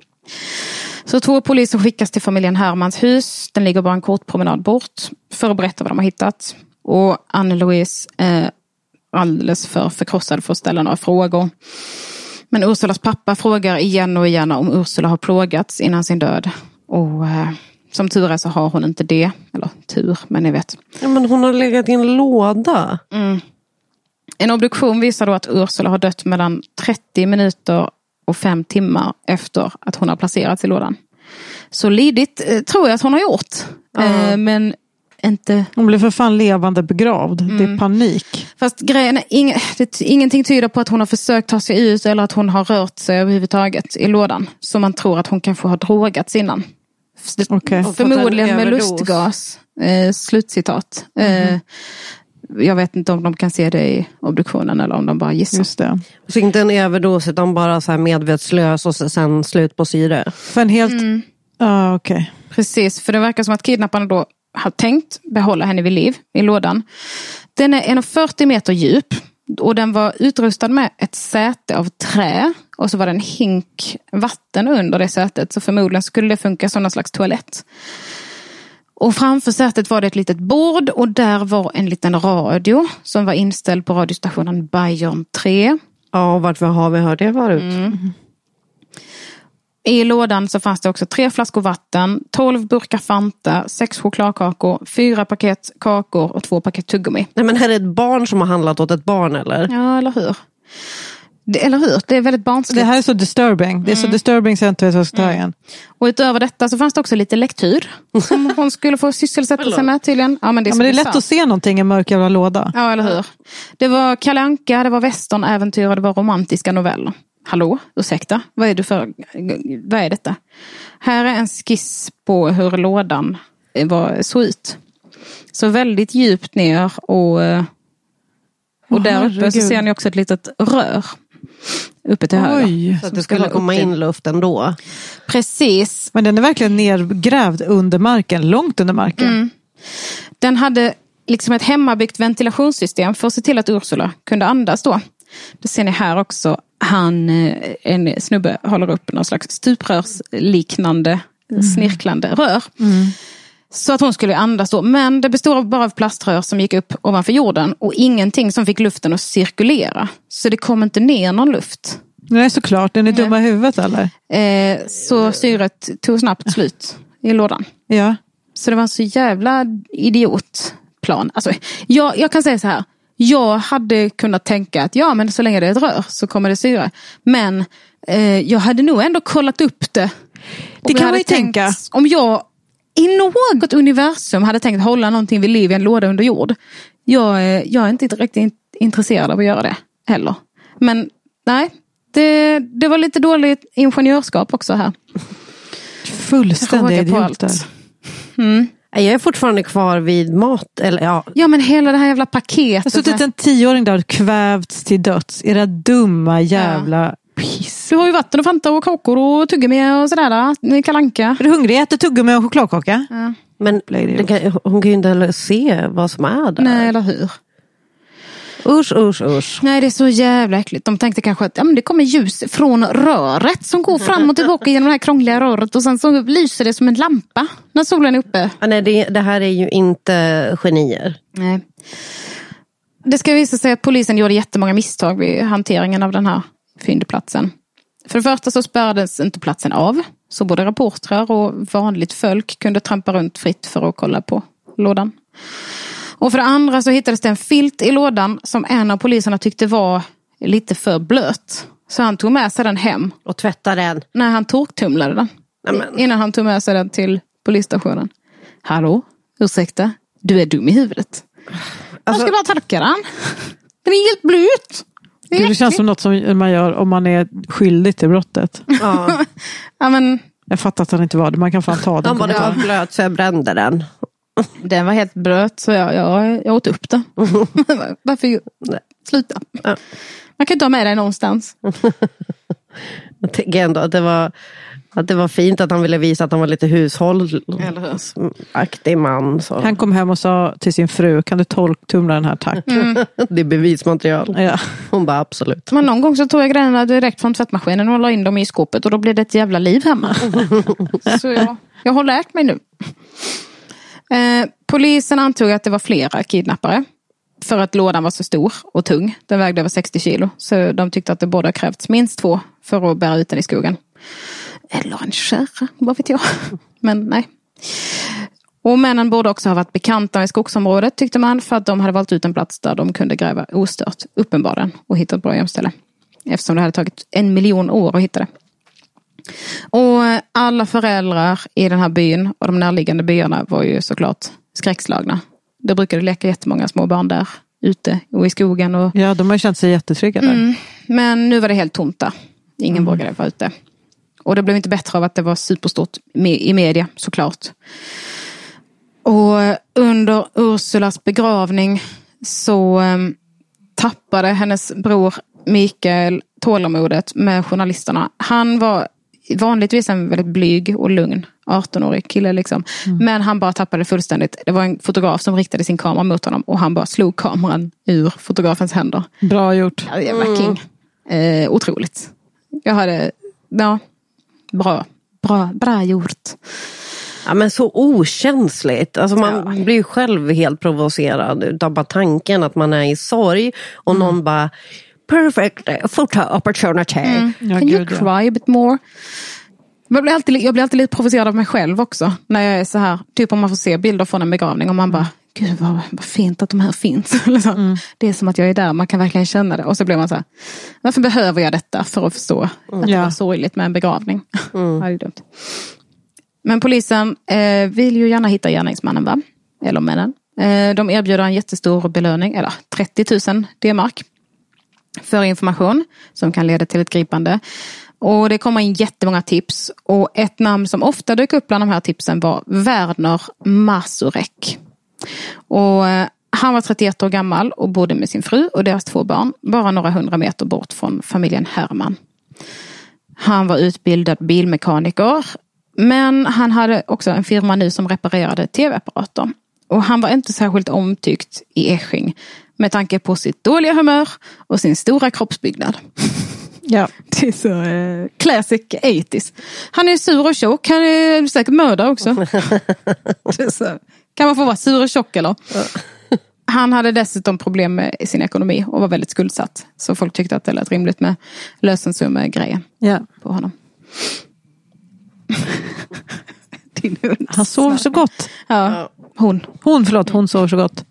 A: Så två poliser skickas till familjen Hermans hus. Den ligger bara en kort promenad bort. För att berätta vad de har hittat. Och Anne-Louise är alldeles för förkrossad för att ställa några frågor. Men Ursulas pappa frågar igen och igen om Ursula har plågats innan sin död. Och eh, som tur är så har hon inte det. Eller tur, men ni vet.
G: Ja, men hon har legat i en låda.
A: Mm. En obduktion visar då att Ursula har dött mellan trettio minuter och fem timmar efter att hon har placerats i lådan. Så lidigt eh, tror jag att hon har gjort. Mm. Eh, men inte...
B: Hon blev för fan levande begravd. Mm. Det är panik.
A: Fast grejen är, ing, det, ingenting tyder på att hon har försökt ta sig ut eller att hon har rört sig överhuvudtaget i lådan. Så man tror att hon kanske har drogats innan.
B: Okay.
A: Förmodligen med lustgas. Eh, slutcitat. Mm. Eh, jag vet inte om de kan se det i obduktionen eller om de bara gissar.
B: Just det.
G: Så inte en överdos utan bara så här medvetslös och sen slut på syre.
B: För en helt...
A: Mm.
B: Ah, okej. Okay.
A: Precis, för det verkar som att kidnapparna då har tänkt behålla henne vid liv i lådan. Den är en komma fyrtio meter djup och den var utrustad med ett säte av trä och så var det en hink vatten under det sätet, så förmodligen skulle det funka som någon slags toalett. Och framför sätet var det ett litet bord och där var en liten radio som var inställd på radiostationen Bayern tre.
G: Ja, och varför har vi hört det förut?
A: Mm. I lådan så fanns det också tre flaskor vatten, tolv burkar Fanta, sex chokladkakor, fyra paket kakor och två paket tuggummi.
G: Nej, men här är ett barn som har handlat åt ett barn, eller?
A: Ja, eller hur? Det, eller hur? Det är väldigt barnsligt.
B: Det här är så disturbing. Det är så mm. disturbing så jag inte vet vad jag ska ta igen.
A: Och utöver detta så fanns det också lite lektyr som hon skulle få sysselsätta sig med tydligen. Ja, men det är,
B: ja, men det är lätt att se någonting i en mörk jävla låda.
A: Ja, eller hur? Det var Kalle Anka, det var westernäventyr och det var romantiska noveller. Hallå, ursäkta, vad är du för, vad är detta? Här är en skiss på hur lådan var, såg ut. Så väldigt djupt ner och, och oh, där uppe så ser ni också ett litet rör uppe till höger.
G: Så att det skulle komma in luft ändå.
A: Precis.
B: Men den är verkligen nergrävd under marken, långt under marken. Mm.
A: Den hade liksom ett hemmabyggt ventilationssystem för att se till att Ursula kunde andas då. Det ser ni här också. Han, en snubbe, håller upp någon slags stuprörsliknande mm. snirklande rör. Mm. Så att hon skulle andas då. Men det består bara av plaströr som gick upp ovanför jorden. Och ingenting som fick luften att cirkulera. Så det kom inte ner någon luft.
B: Nej, såklart. Den är dumma i huvudet, eller?
A: Eh, så syret tog snabbt slut i lådan.
B: Ja.
A: Så det var en så jävla idiotplan. Alltså, jag, jag kan säga så här. Jag hade kunnat tänka att ja, men så länge det är ett rör så kommer det syre. Men eh, jag hade nog ändå kollat upp det.
B: Det kan man ju tänka.
A: Om jag i något universum hade tänkt hålla någonting vid liv i en låda under jord. Jag, jag är inte riktigt intresserad av att göra det heller. Men nej, det, det var lite dåligt ingenjörskap också här.
B: Fullständigt idioter.
A: Mm.
G: Jag är fortfarande kvar vid mat. Eller, ja.
A: ja, men hela det här jävla paketet.
B: Jag har suttit en tioåring där och kvävts till döds. Era dumma jävla ja. piss.
A: Du har ju vatten och fanta och kakor och tuggummi och sådär. Kalle Anka.
B: Är du hungrig? Äter tuggummi och chokladkaka?
A: Ja.
G: Men det kan, hon kan ju inte se vad som är där.
A: Nej, eller hur?
G: Usch, usch, usch.
A: Nej, det är så jävla äckligt. De tänkte kanske att ja, men det kommer ljus från röret som går fram och tillbaka genom det här krångliga röret. Och sen så lyser det som en lampa när solen är uppe.
G: Ja, nej, det, det här är ju inte genier.
A: Nej. Det ska visa sig att polisen gjorde jättemånga misstag vid hanteringen av den här fyndplatsen. För det första så spärrades inte platsen av. Så både reportrar och vanligt folk kunde trampa runt fritt för att kolla på lådan. Och för det andra så hittades det en filt i lådan som en av poliserna tyckte var lite för blöt. Så han tog med sig den hem.
G: Och tvättade den?
A: Nej, han torktumlade den. Amen. Innan han tog med sig den till polisstationen. Hallå, ursäkta, du är dum i huvudet. Alltså, jag ska bara torka den. Den är helt blöt. Det,
B: det känns som något som man gör om man är skyldig till brottet.
A: Ja. Ja, men...
B: Jag fattar att han inte var det. Man kan fan ta den.
G: Han bara, var blöt så jag brände den.
A: Den var helt blöt så jag, jag, jag åt upp det. Varför sluta? Ja. Man kan inte ha med dig någonstans.
G: Jag tänker ändå att det var att det var fint att han ville visa att han var lite hushållaktig man. Så.
B: Han kom hem och sa till sin fru, kan du torktumla den här, tack? Mm.
G: Det är bevismaterial.
B: Ja.
G: Hon bara, absolut.
A: Men någon gång så tog jag grejerna direkt från tvättmaskinen och la in dem i skåpet och då blev det ett jävla liv hemma. Så jag, jag har lärt mig nu. Eh, polisen antog att det var flera kidnappare. För att lådan var så stor och tung. Den vägde över sextio kilo. Så de tyckte att det borde ha krävts minst två för att bära ut den i skogen. Eller en kärra, vad vet jag. Men nej. Och männen borde också ha varit bekanta med skogsområdet tyckte man. För att de hade valt ut en plats där de kunde gräva ostört. Uppenbarligen. Och hitta ett bra gömställe. Eftersom det hade tagit en miljon år att hitta det. Och alla föräldrar i den här byn och de närliggande byarna var ju såklart skräckslagna. Det brukade leka jättemånga små barn där ute och i skogen. Och...
B: Ja, de har känt sig jättetrygga där. Mm,
A: men nu var det helt tomt där. Ingen mm. vågade vara ute. Och det blev inte bättre av att det var superstort i media, såklart. Och under Ursulas begravning så um, tappade hennes bror Mikael tålamodet med journalisterna. Han var vanligtvis en väldigt blyg och lugn arton-årig kille liksom. Mm. Men han bara tappade fullständigt. Det var en fotograf som riktade sin kamera mot honom och han bara slog kameran ur fotografens händer.
B: Bra gjort.
A: Ja, jävla king. Mm. Eh, otroligt. Jag hade, ja, bra. Bra, bra gjort.
G: Ja, men så okänsligt. Alltså man ja. blir ju själv helt provocerad utav bara tanken att man är i sorg och mm. någon bara perfect photo opportunity. Mm.
A: Ja, Can you cry ja. a bit more? Jag blir, alltid, jag blir alltid lite provocerad av mig själv också. När jag är så här, typ om man får se bilder från en begravning och man bara, gud vad, vad fint att de här finns. mm. Det är som att jag är där, man kan verkligen känna det. Och så blir man så här, varför behöver jag detta för att förstå mm. att det var sorgligt med en begravning? Mm. Det är dumt. Men polisen eh, vill ju gärna hitta gärningsmannen, va? Eller männen. Eh, de erbjuder en jättestor belöning, eller trettio tusen D-mark för information som kan leda till ett gripande. Och det kommer in jättemånga tips. Och ett namn som ofta dök upp bland de här tipsen var Werner Masurek. Och eh, han var trettioett år gammal och bodde med sin fru och deras två barn. Bara några hundra meter bort från familjen Herman. Han var utbildad bilmekaniker. Men han hade också en firma nu som reparerade tv-apparater. Och han var inte särskilt omtyckt i Esching. Med tanke på sitt dåliga humör och sin stora kroppsbyggnad. Ja, det är så eh, classic åttio. Han är sur och tjock. Han är säkert mördare också. Så, kan man få vara sur och tjock eller? Han hade dessutom problem med sin ekonomi och var väldigt skuldsatt. Så folk tyckte att det lät rimligt med lösensumma-grejen
B: ja.
A: på honom.
B: Din hund. Han sover så gott.
A: Ja, hon.
B: Hon, förlåt, hon sover så gott.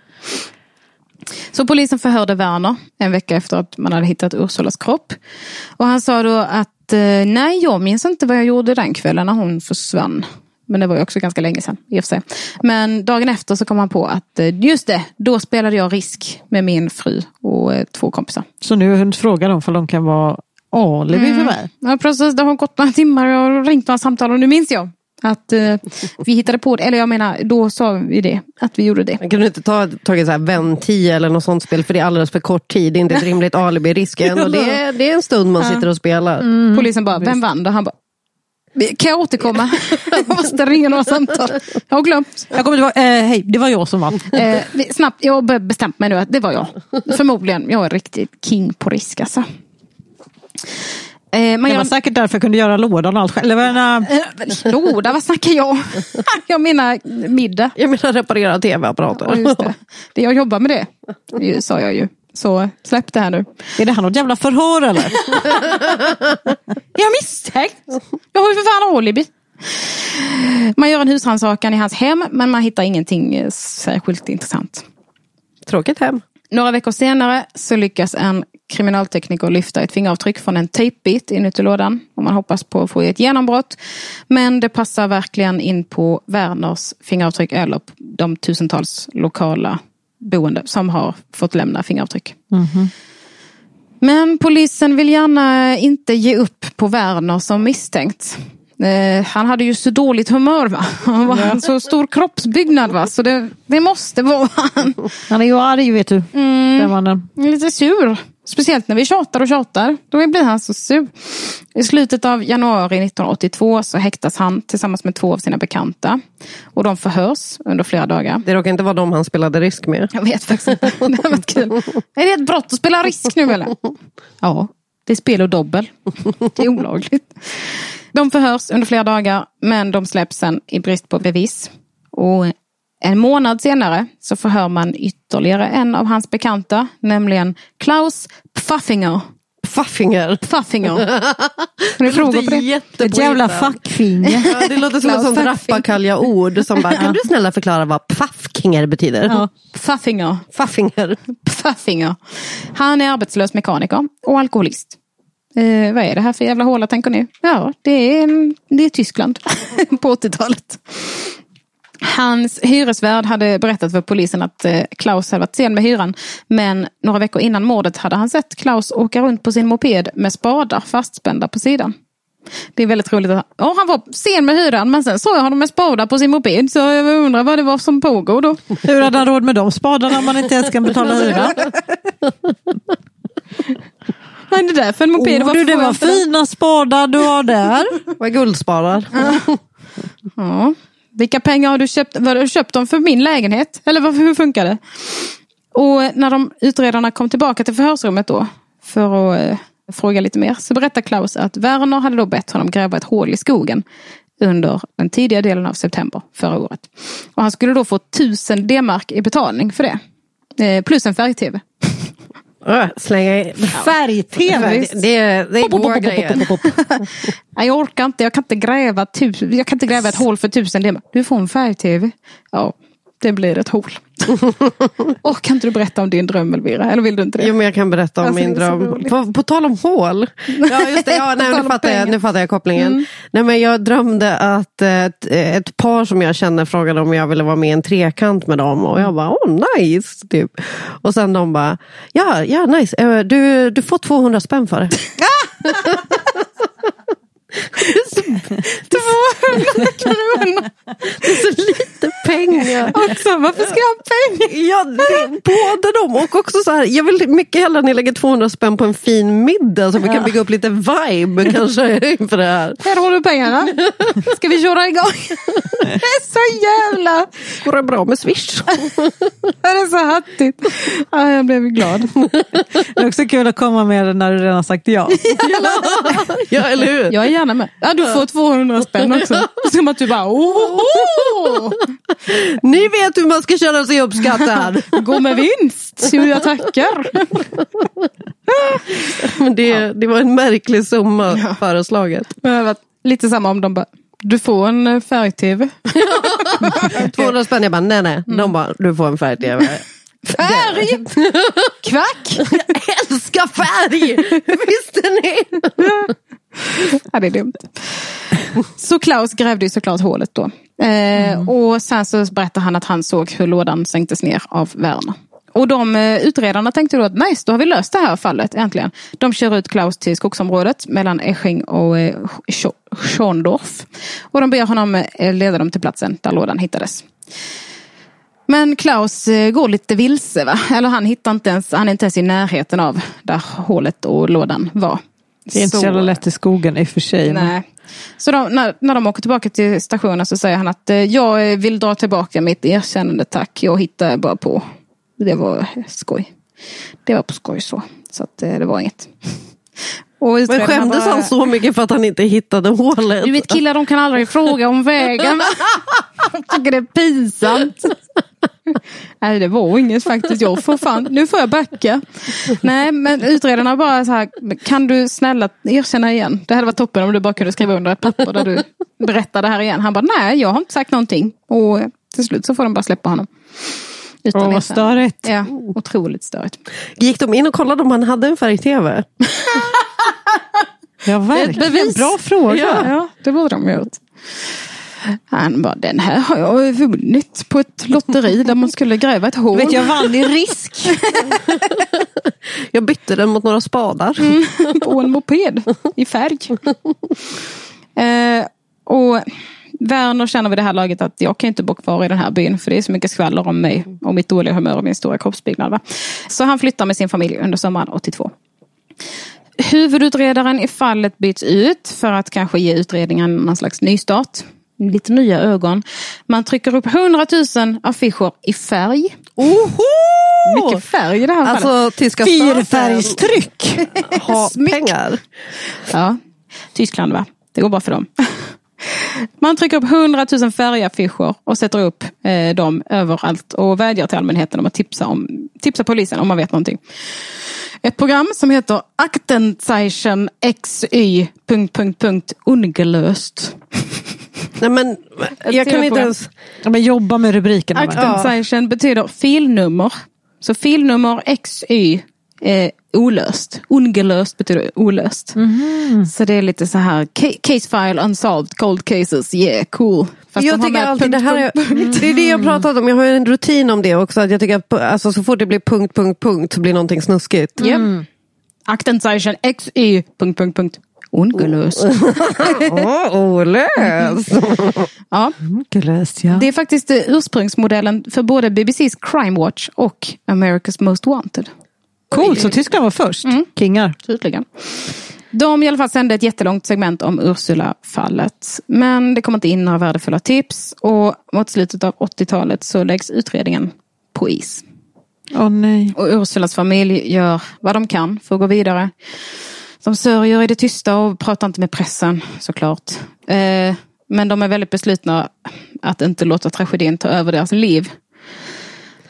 A: Så polisen förhörde Werner en vecka efter att man hade hittat Ursulas kropp. Och han sa då att nej, jag minns inte vad jag gjorde den kvällen när hon försvann. Men det var ju också ganska länge sedan i och för sig. Men dagen efter så kom han på att just det, då spelade jag Risk med min fru och två kompisar.
B: Så nu har frågar de för de kan vara alibi för mig.
A: Mm. Ja, precis. Det har gått några timmar och jag har ringt några samtal och nu minns jag att uh, vi hittade på det. Eller jag menar, då sa vi det. Att vi gjorde det.
G: Man kan du inte ta tagit så här vän tio eller något sånt spel för det är alldeles för kort tid. Det är inte ett rimligt alibi-risken. Och det är, det är en stund man sitter och spelar.
A: Mm. Polisen bara, vem vann då? Han bara, kan jag återkomma? Jag måste ringa några samtal. Jag har glömt.
B: Jag kommer, det var, eh, hej, det var jag som vann.
A: Eh, snabbt, jag har bestämt mig nu att det var jag. Förmodligen, jag är riktigt king på risk alltså.
B: Eh, man det var gör... säkert därför jag kunde göra lådan och allt själv. Menar...
A: Eh, låda, vad snackar jag? Jag menar middag.
G: Jag menar reparera tv-apparater.
A: Ja, just det. det. Jag jobbar med det, det sa jag ju. Så släpp det här nu.
B: Är det här något jävla förhör eller?
A: Jag misstänkt. Jag har ju för fan alibi. Man gör en husrannsakan i hans hem, men man hittar ingenting särskilt intressant.
G: Tråkigt hem.
A: Några veckor senare så lyckas en kriminaltekniker lyfta ett fingeravtryck från en tejpbit inuti lådan. Och man hoppas på att få ett genombrott. Men det passar verkligen in på Werners fingeravtryck eller de tusentals lokala boende som har fått lämna fingeravtryck. Mm-hmm. Men polisen vill gärna inte ge upp på Werner som misstänkt. Eh, han hade ju så dåligt humör, va? Han var en så stor kroppsbyggnad, va? Så det, det måste vara han.
B: Han är ju arg, vet du.
A: Mm,
B: den mannen.
A: Lite sur. Speciellt när vi tjatar och tjatar. Då blir han så sur. I slutet av januari nittonhundraåttiotvå så häktas han tillsammans med två av sina bekanta. Och de förhörs under flera dagar.
G: Det råkar inte vara de han spelade Risk med.
A: Jag vet faktiskt inte. Det har varit kul. Är det ett brott att spela Risk nu eller? Ja, det är spel och dobbel. Det är olagligt. De förhörs under flera dagar, men de släpps sen i brist på bevis. Och en månad senare så förhör man ytterligare en av hans bekanta, nämligen Klaus Pfaffinger.
G: Pfaffinger?
A: Pfaffinger. Kan du fråga på det?
B: Ett jävla fackfinger.
G: Ja, det låter som ett sånt rappakalja ord som bara, kan du snälla förklara vad Pfaffinger betyder?
A: Ja, Pfaffinger.
G: Pfaffinger.
A: Pfaffinger. Han är arbetslös mekaniker och alkoholist. Eh, vad är det här för jävla håla, tänker ni? Ja, det är, det är Tyskland på åttiotalet. Hans hyresvärd hade berättat för polisen att eh, Klaus hade varit sen med hyran. Men några veckor innan mordet hade han sett Klaus åka runt på sin moped med spadar fastspända på sidan. Det är väldigt roligt att oh, han var sen med hyran, men sen såg jag honom med spadar på sin moped. Så jag undrar vad det var som pågår då.
B: Hur hade han råd med de spadarna om man inte ens kan betala hyran?
A: Nej, det där för en moped.
B: Oh, var du, det var fina spadar du har där.
G: Vad är guldspadar?
A: Ja. Vilka pengar har du köpt? Har du köpt dem för min lägenhet? Eller vad, hur funkar det? Och när de utredarna kom tillbaka till förhörsrummet då för att eh, fråga lite mer, så berättar Klaus att Werner hade då bett honom gräva ett hål i skogen under den tidiga delen av september förra året. Och han skulle då få tusen D-mark i betalning för det. Eh, plus en färg-tv.
G: Äh, slänga
B: färg-tv.
G: Det, det, det är våra grejer.
A: Jag orkar inte, jag kan inte gräva tusen, jag kan inte gräva ett hål för tusen D-mark. Du får en färg-tv. Ja, det blir ett hål. Och kan inte du berätta om din dröm, Elvira? Eller vill du inte det?
G: Jo, men jag kan berätta om
A: alltså,
G: min dröm. På, på tal om hål. Ja, just det. Ja, nej, nu, fattar jag, nu fattar jag kopplingen. Mm. Nej, men jag drömde att ett, ett par som jag känner frågade om jag ville vara med i en trekant med dem. Och jag bara, åh, nice. Typ. Och sen de bara, ja, ja, nice. Du, du får tvåhundra spänn för det.
A: tvåhundra kronor.
G: Det är så lite pengar.
A: Också, varför ska jag ha pengar?
G: Ja, det, både dem och också så här. Jag vill mycket hellre att ni lägger tvåhundra spänn på en fin middag så vi kan bygga upp lite vibe kanske inför det här.
A: Här har du pengarna. Ska vi köra igång? Det är så jävla...
G: Går det bra med Swish?
A: Det är så hattigt. Ja, jag blev glad.
B: Det är också kul att komma med det när du redan sagt ja.
G: Ja, eller hur?
A: Jag är gärna med. Ja, du får tvåhundra spänn också. Som att du bara, åh, åh.
G: Ni vet hur man ska känna sig uppskattad.
A: Gå med vinst. Så jag tackar.
G: Men det, ja. det var en märklig summa ja. föreslaget.
A: Lite samma om de bara, du får en färg-tv.
G: tvåhundra spänn, jag bara, nej nej. Mm. De bara, du får en färg-tv.
A: Färg! Kvack!
G: Jag älskar färg! Visste ni?
A: Ja, det är dumt. Så Klaus grävde ju såklart hålet då. Eh, mm. Och sen så berättade han att han såg hur lådan sänktes ner av Werner. Och de eh, utredarna tänkte då att nice, då har vi löst det här fallet äntligen. De kör ut Klaus till skogsområdet mellan Esching och eh, Schondorf. Och de ber honom eh, leda dem till platsen där lådan hittades. Men Klaus eh, går lite vilse, va? Eller han hittar inte ens, han är inte ens i närheten av där hålet och lådan var.
B: Det är inte så jävla lätt i skogen i och för sig.
A: Nej. Men... Så de, när, när de åker tillbaka till stationen så säger han att eh, jag vill dra tillbaka mitt erkännande, tack. Jag hittade bara på. Det var skoj. Det var på skoj så. Så att eh, det var inget. Och
G: men skämdes bara... han så mycket för att han inte hittade hålet?
A: Du vet, killar, de kan aldrig fråga om vägen. Jag tycker det är pinsamt. Nej, det var inget faktiskt. Jag får fan, nu får jag backa. Nej, men utredarna bara så här, kan du snälla erkänna igen? Det hade varit toppen om du bara kunde skriva under ett papper där du berättar det här igen. Han bara, nej, jag har inte sagt någonting. Och till slut så får de bara släppa honom.
B: Åh, vad störigt.
A: Ja, otroligt störigt.
G: Gick de in och kollade om han hade en färg-tv?
B: Ja, verkligen. Bra fråga.
A: Ja, ja, det borde de gjort. Han bara, den här har jag vunnit på ett lotteri där man skulle gräva ett hål.
B: Vet jag vann i risk.
G: Jag bytte den mot några spadar.
A: Mm, på en moped i färg. eh, och Werner känner vid det här laget att jag kan inte bo kvar i den här byn för det är så mycket skvaller om mig och mitt dåliga humör och min stora kroppsbyggnad. Va? Så han flyttar med sin familj under sommaren åttiotvå. Huvudutredaren i fallet byts ut för att kanske ge utredningen någon slags nystart. Lite nya ögon. Man trycker upp hundratusen affischer i färg.
G: Oho!
A: Mycket färg i det här fallet.
G: Alltså tyska
B: fyrfärgstryck.
G: Ha pengar.
A: Ja, Tyskland, va? Det går bra för dem. Man trycker upp hundratusen färgaffischer och sätter upp eh, dem överallt och vädjar till allmänheten om att tipsa, om, tipsa polisen om man vet någonting. Ett program som heter Aktenzeichen X Y ungelöst.
G: Nej, men jag kan inte ens
B: ja, men jobba med rubrikerna.
A: Aktenzeichen ja. betyder filnummer. Så filnummer X Y är olöst. Ungelöst betyder olöst. Mm-hmm. Så det är lite så här case file unsolved cold cases. Yeah, cool.
G: Fast jag tycker alltid det här är, det är det jag pratat om. Jag har en rutin om det också. Att jag tycker att alltså, så fort det blir punkt, punkt, punkt så blir någonting snuskigt.
A: Mm. Yep. Aktenzeichen X Y punkt, punkt, punkt. Ungelöst.
G: oh, olöst.
A: Ja.
B: Ungelöst, ja.
A: Det är faktiskt ursprungsmodellen för både B B C:s Crime Watch och America's Most Wanted.
B: Cool, så Tyskland var först. Mm. Kingar.
A: Tydligen. De i alla fall sände ett jättelångt segment om Ursula-fallet. Men det kommer inte in några värdefulla tips. Och mot slutet av åttiotalet så läggs utredningen på is.
B: Åh oh, nej.
A: Och Ursulas familj gör vad de kan för att gå vidare. De sörjer i det tysta och pratar inte med pressen, såklart. Eh, men de är väldigt beslutna att inte låta tragedin ta över deras liv.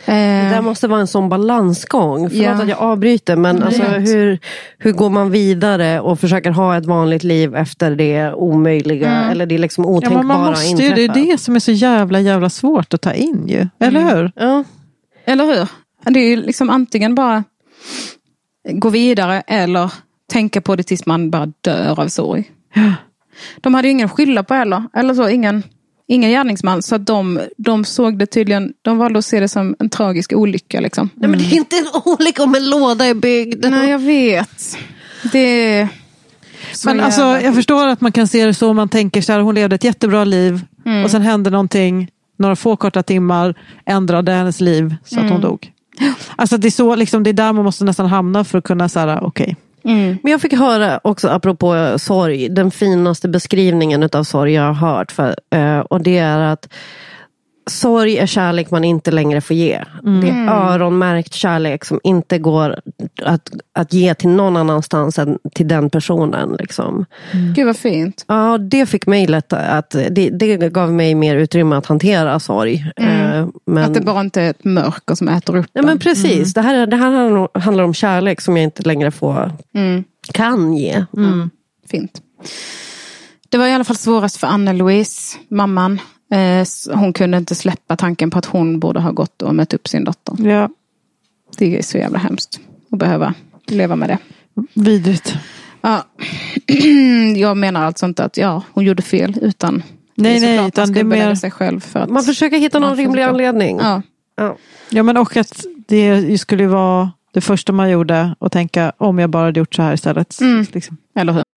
G: Det där måste vara en sån balansgång. Förlåt
A: Ja.
G: att jag avbryter, men alltså, hur, hur går man vidare och försöker ha ett vanligt liv efter det omöjliga,
A: Mm.
G: eller det är liksom
B: Ja,
G: otänkbara
B: men man måste ju, det är
G: inträffar.
B: det som är så jävla jävla svårt att ta in ju. Eller hur?
G: Ja.
A: Eller hur? Det är ju liksom antingen bara gå vidare eller tänka på det tills man bara dör av sorg.
B: Ja.
A: De hade ju ingen att skylla på heller. Eller så, ingen, ingen gärningsman. Så att de, de såg det tydligen, de valde att se det som en tragisk olycka liksom.
G: Nej, men det är inte en olycka om en låda är byggd.
A: Nej, jag vet. Det är så
B: Men alltså,
A: jävla-
B: jag förstår att man kan se det så, man tänker så här, hon levde ett jättebra liv och sen hände någonting, några få korta timmar ändrade hennes liv så att hon dog. Alltså det är så, liksom, det är där man måste nästan hamna för att kunna säga okej.
A: Mm.
G: Men jag fick höra också, apropå sorg, den finaste beskrivningen av sorg jag har hört. För, eh, och det är att sorg är kärlek man inte längre får ge. Det är öronmärkt kärlek som inte går att, att ge till någon annanstans än till den personen. Liksom.
A: Gud vad fint.
G: Ja, det fick mig lätt att, det, det gav mig mer utrymme att hantera sorg. Eh, men,
A: Att det bara inte är ett mörker som äter upp
G: nej, men precis, det här, det här handlar- handlar om kärlek som jag inte längre får,
A: Mm.
G: kan ge.
A: Fint. Det var i alla fall svårast för Anne-Louise, mamman. Eh, hon kunde inte släppa tanken på att hon borde ha gått och mött upp sin dotter.
B: Ja,
A: Det är så jävla hemskt att behöva leva med det.
B: vidrigt.
A: Ja. Jag menar alltså inte att ja, hon gjorde fel, utan
B: Nej,
A: det är
B: nej,
A: såklart
B: utan
A: man ska
B: det är
A: belägga
B: mer-
A: sig själv för att
G: Man försöker hitta någon
A: Man får
G: rimlig
A: inte-
G: anledning.
A: ja.
G: Ja.
B: Ja, men och att det skulle ju vara det första man gjorde och tänka om jag bara hade gjort så här istället. Liksom.
A: Eller hur?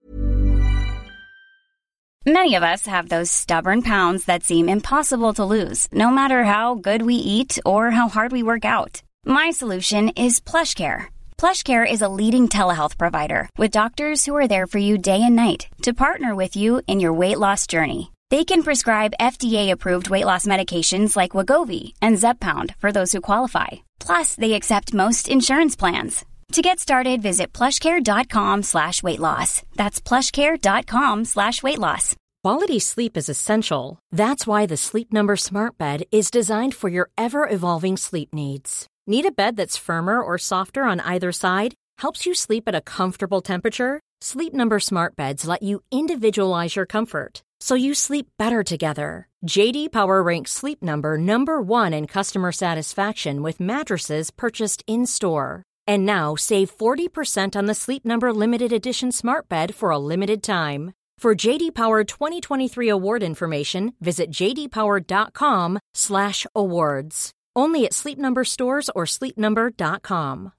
H: Many of us have those stubborn pounds that seem impossible to lose, no matter how good we eat or how hard we work out. My solution is PlushCare. PlushCare is a leading telehealth provider with doctors who are there for you day and night to partner with you in your weight loss journey. They can prescribe F D A-approved weight loss medications like Wegovy and Zepbound for those who qualify. Plus, they accept most insurance plans. To get started, visit plushcare.com slash weight loss. That's plushcare.com slash weight loss.
D: Quality sleep is essential. That's why the Sleep Number Smart Bed is designed for your ever-evolving sleep needs. Need a bed that's firmer or softer on either side? Helps you sleep at a comfortable temperature? Sleep Number Smart Beds let you individualize your comfort, so you sleep better together. J D Power ranks Sleep Number number one in customer satisfaction with mattresses purchased in-store. And now save forty percent on the Sleep Number Limited Edition Smart Bed for a limited time. For J D Power twenty twenty-three award information, visit jdpower.com slash awards. Only at Sleep Number stores or sleep number dot com.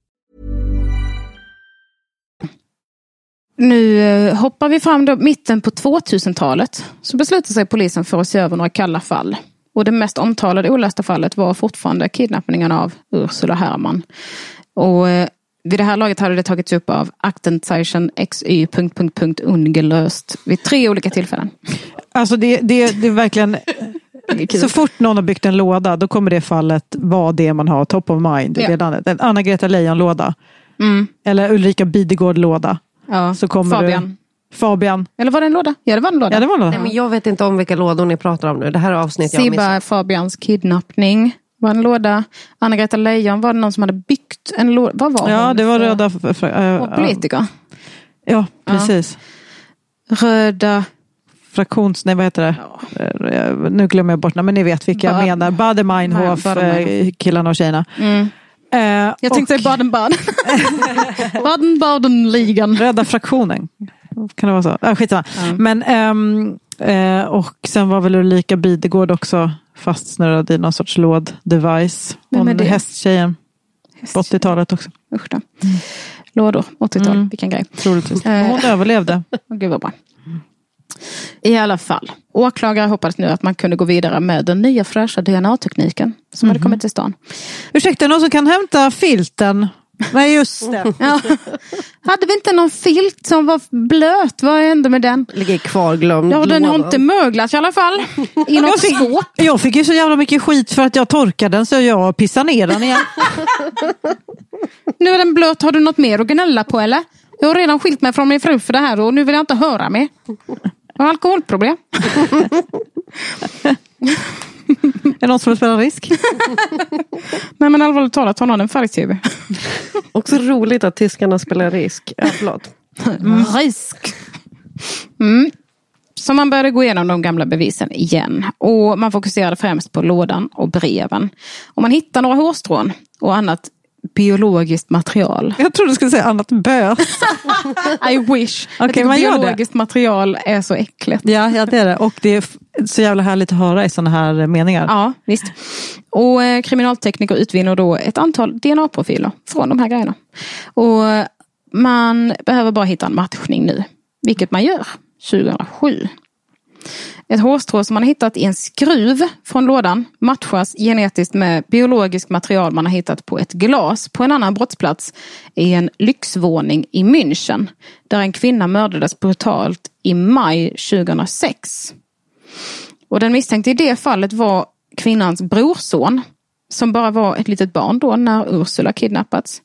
A: Nu eh, hoppar vi fram då mitten på tvåtusentalet. Så beslutar sig polisen för att se över några kalla fall. Och det mest omtalade olösta fallet var fortfarande kidnappningen av Ursula Herrmann. Och eh, vid det här laget hade det tagits upp av Aktenzeichen X Y punkt, punkt, punkt, ungelöst vid tre olika tillfällen.
B: Alltså det, det, det är verkligen... Så fort någon har byggt en låda, då kommer det fallet vara det man har top of mind.
A: Ja.
B: Redan. En Anna-Greta Leijon-låda.
A: Mm.
B: Eller Ulrika Bidegård-låda.
A: Ja,
B: Så kommer
A: Fabian.
B: Du, Fabian.
A: Eller var det en låda? Ja, det var en låda.
B: Ja, det var en låda.
G: Nej, men jag vet inte om vilka lådor ni pratar om nu. Det här är avsnitt jag har
A: Siba
G: missat.
A: Fabians kidnappning var en låda. Anna-Greta Leijon var det någon som hade byggt en låda. Vad var
B: Ja,
A: hon
B: det var
A: för-
B: röda... För, för, äh,
A: Och politiker.
B: ja, precis.
A: Röda.
B: Fraktions... Nej, vad heter det? Eh, Nu glömmer jag bort, men ni vet vilka jag
A: Bad-
B: menar. Bader-Meinhof,
A: Nej, Bader-Meinhof.
B: eh, killarna och tjejerna.
A: Mm.
B: Eh,
A: Jag tänkte
B: och
A: säga Baden-Baden. Baden-Baden-ligan.
B: Röda fraktionen. Kan det vara så? Ah, skitsamma.
A: Ja.
B: Men, ehm, eh, och sen var väl Ulrika Bidegård också fastsnurrad i någon sorts låd-device.
A: Vem är
B: Hon
A: det?
B: hästtjejen. På åttiotalet också.
A: Usch då. Lådor, åttiotal.
B: Mm.
A: Vilken grej.
B: Troligtvis.
A: Eh.
B: Hon överlevde.
A: Åh, gud vad bra. I alla fall. Åklagare hoppades nu att man kunde gå vidare med den nya fräscha D N A-tekniken som
B: Mhm.
A: hade kommit till stan.
B: Ursäkta, någon som kan hämta filten? Nej, just det.
A: Ja. Hade vi inte någon filt som var blöt? Vad hände med den?
G: Ligger kvar glömd.
A: Ja, den har
G: låda.
A: inte möglat i alla fall. I något
B: Jag fick,
A: skåp.
B: jag fick ju så jävla mycket skit för att jag torkade den, så jag pissade ner den igen.
A: Nu är den blöt. Har du något mer att gnälla på eller? Jag har redan skilt mig från min fru för det här och nu vill jag inte höra mer. Jag har alkoholproblem.
B: Är det någon som vill spela risk?
A: Nej, men allvarligt talat, har någon en färg-tv?
G: Också roligt att tyskarna spelar risk. Ja, förlåt.
A: Mm. Risk. Mm. Så man började gå igenom de gamla bevisen igen. Och man fokuserade främst på lådan och breven. Och man hittade några hårstrån och annat biologiskt material.
B: Jag trodde du skulle säga annat bös.
A: I wish.
B: Okay, man gör
A: biologiskt
B: det.
A: material är så äckligt.
B: Ja, ja, det är det. Och det är så jävla härligt att höra i sådana här meningar.
A: Ja, visst. Och eh, kriminaltekniker utvinner då ett antal D N A-profiler från de här grejerna. Och man behöver bara hitta en matchning nu. Vilket man gör tjugohundrasju. Ett hårstrå som man har hittat i en skruv från lådan matchas genetiskt med biologiskt material man har hittat på ett glas på en annan brottsplats i en lyxvåning i München. Där en kvinna mördades brutalt i maj tjugohundrasex. Och den misstänkte i det fallet var kvinnans brorson som bara var ett litet barn då när Ursula kidnappats.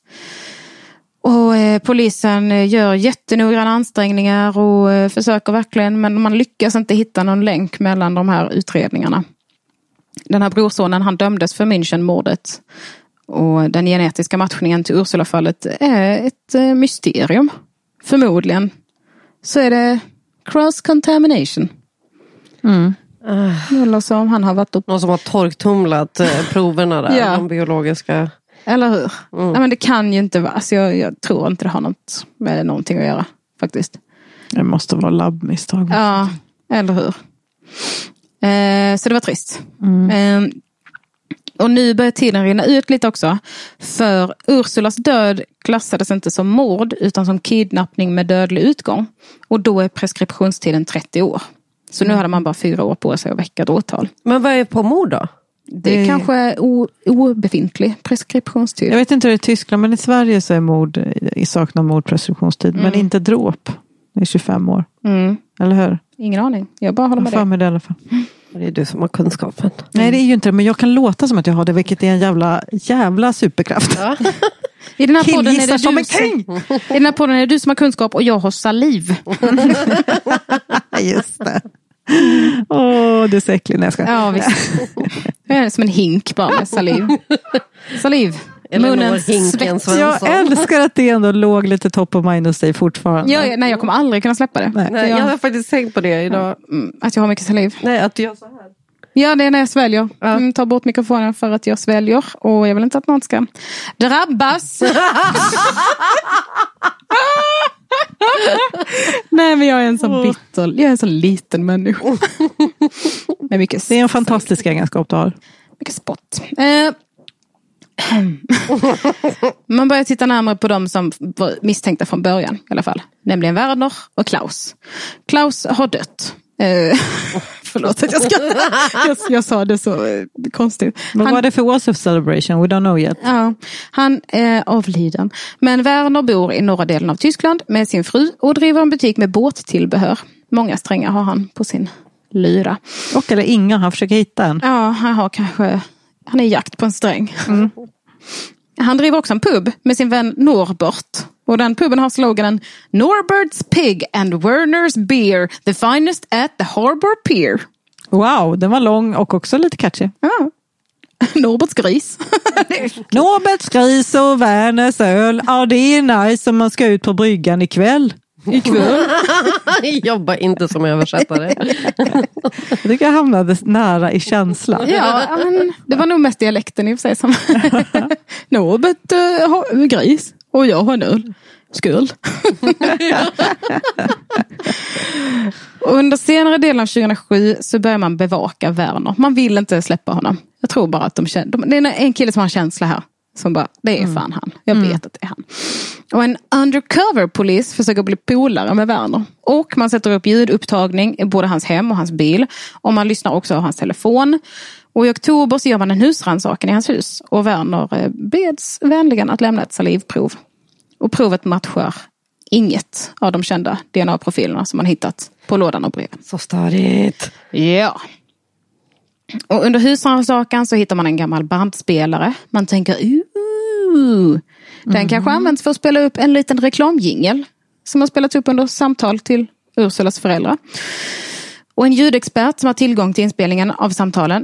A: Och eh, polisen gör jättenoggranna ansträngningar och eh, försöker verkligen, men man lyckas inte hitta någon länk mellan de här utredningarna. Den här brorsonen, han dömdes för Münchenmordet. Och den genetiska matchningen till Ursula-fallet är ett eh, mysterium. Förmodligen så är det cross-contamination.
B: Mm.
A: Uh. Eller så om han har varit upp...
G: Någon som har torktumlat eh, proverna där,
A: ja.
G: De biologiska...
A: Eller hur?
G: Mm.
A: Nej, men det kan ju inte vara, alltså jag, jag tror inte det har något med någonting att göra faktiskt.
B: Det måste vara labbmisstag.
A: Ja, eller hur? Eh, så det var trist. Mm. Eh, och nu börjar tiden rinna ut lite också. För Ursulas död klassades inte som mord utan som kidnappning med dödlig utgång. Och då är preskriptionstiden trettio år. Så nu mm. hade man bara fyra år på sig att väcka ett åtal.
G: Men vad är på mord då?
A: Det är det... kanske o- obefintlig preskriptionstid.
B: Jag vet inte hur det är i Tyskland, men i Sverige så är mord i saknar mord preskriptionstid. Mm. Men inte dråp. Det är tjugofem år.
A: Mm.
B: Eller hur?
A: Ingen aning. Jag bara håller med
B: dig. Med det i alla fall.
G: Mm. Det är du som har kunskapen. Mm.
B: Nej, det är ju inte det. Men jag kan låta som att jag har det, vilket är en jävla, jävla superkraft. Ja.
A: I den här podden är det
B: som
A: du
B: en king.
A: Som, I den här podden är det du som har kunskap och jag har saliv.
B: Just det. Åh, oh, det är så äckligt när jag ska.
A: Ja, visst. Jag är som en hink bara med saliv. Saliv. Munnens svett.
B: Jag älskar att det ändå låg lite top of mind hos dig fortfarande.
A: Ja, nej, jag kommer aldrig kunna släppa det.
G: Nej, nej, jag... jag har faktiskt tänkt på det idag.
A: Att jag har mycket saliv.
G: Nej, att du gör så här.
A: Ja, det är när jag sväljer. Ja. Mm, ta bort mikrofonen för att jag sväljer. Och jag vill inte att någon ska drabbas. Nej, men jag är en sån bitter. Jag är en sån liten människa. Med mycket
B: det är en fantastisk egenskap du har.
A: Mycket spott. Eh. Man börjar titta närmare på dem som var misstänkta från början i alla fall. Nämligen Werner och Klaus. Klaus har dött. Eh, förlåt att jag ska jag, jag sa det så eh, konstigt.
B: Vad var det för Års of Celebration? We don't know yet.
A: Ja, han är avliden. Men Werner bor i norra delen av Tyskland med sin fru och driver en butik med båttillbehör. Många strängar har han på sin lyra.
B: Och eller inga, han försöker hitta en.
A: Ja, han har kanske han är i jakt på en sträng. Mm. Han driver också en pub med sin vän Norbert. Och den puben har sloganen Norbert's Pig and Werner's Beer, the finest at the Harbour Pier.
B: Wow, den var lång och också lite catchy.
A: Ja. Norberts gris.
B: Norberts gris och Werners öl. Ja, det är nice om man ska ut på bryggan ikväll.
A: Ikväll.
G: Jobba inte som översättare.
B: Jag tycker jag hamnade nära i känsla.
A: Ja, men det var nog mest dialekten i och för sig. Som Norbert uh, har gris och jag har en öl. Skål. Under senare delen av tjugohundrasju så börjar man bevaka Werner. Man vill inte släppa honom. Jag tror bara att de känner... De, det är en kille som har en känsla här. Som bara, det är mm. fan han. Jag vet mm. att det är han. Och en undercover-polis försöker bli polare med Werner. Och man sätter upp ljudupptagning i både hans hem och hans bil. Och man lyssnar också av hans telefon. Och i oktober så gör man en husrannsakan i hans hus. Och Werner beds vänligen att lämna ett salivprov. Och provet matchar inget av de kända D N A-profilerna som man hittat på lådan och breven.
G: Så störigt.
A: Ja. Och under husrannsakan så hittar man en gammal bandspelare. Man tänker, uh, den mm. kanske används för att spela upp en liten reklamjingel som har spelats upp under samtal till Ursulas föräldrar. Och en ljudexpert som har tillgång till inspelningen av samtalen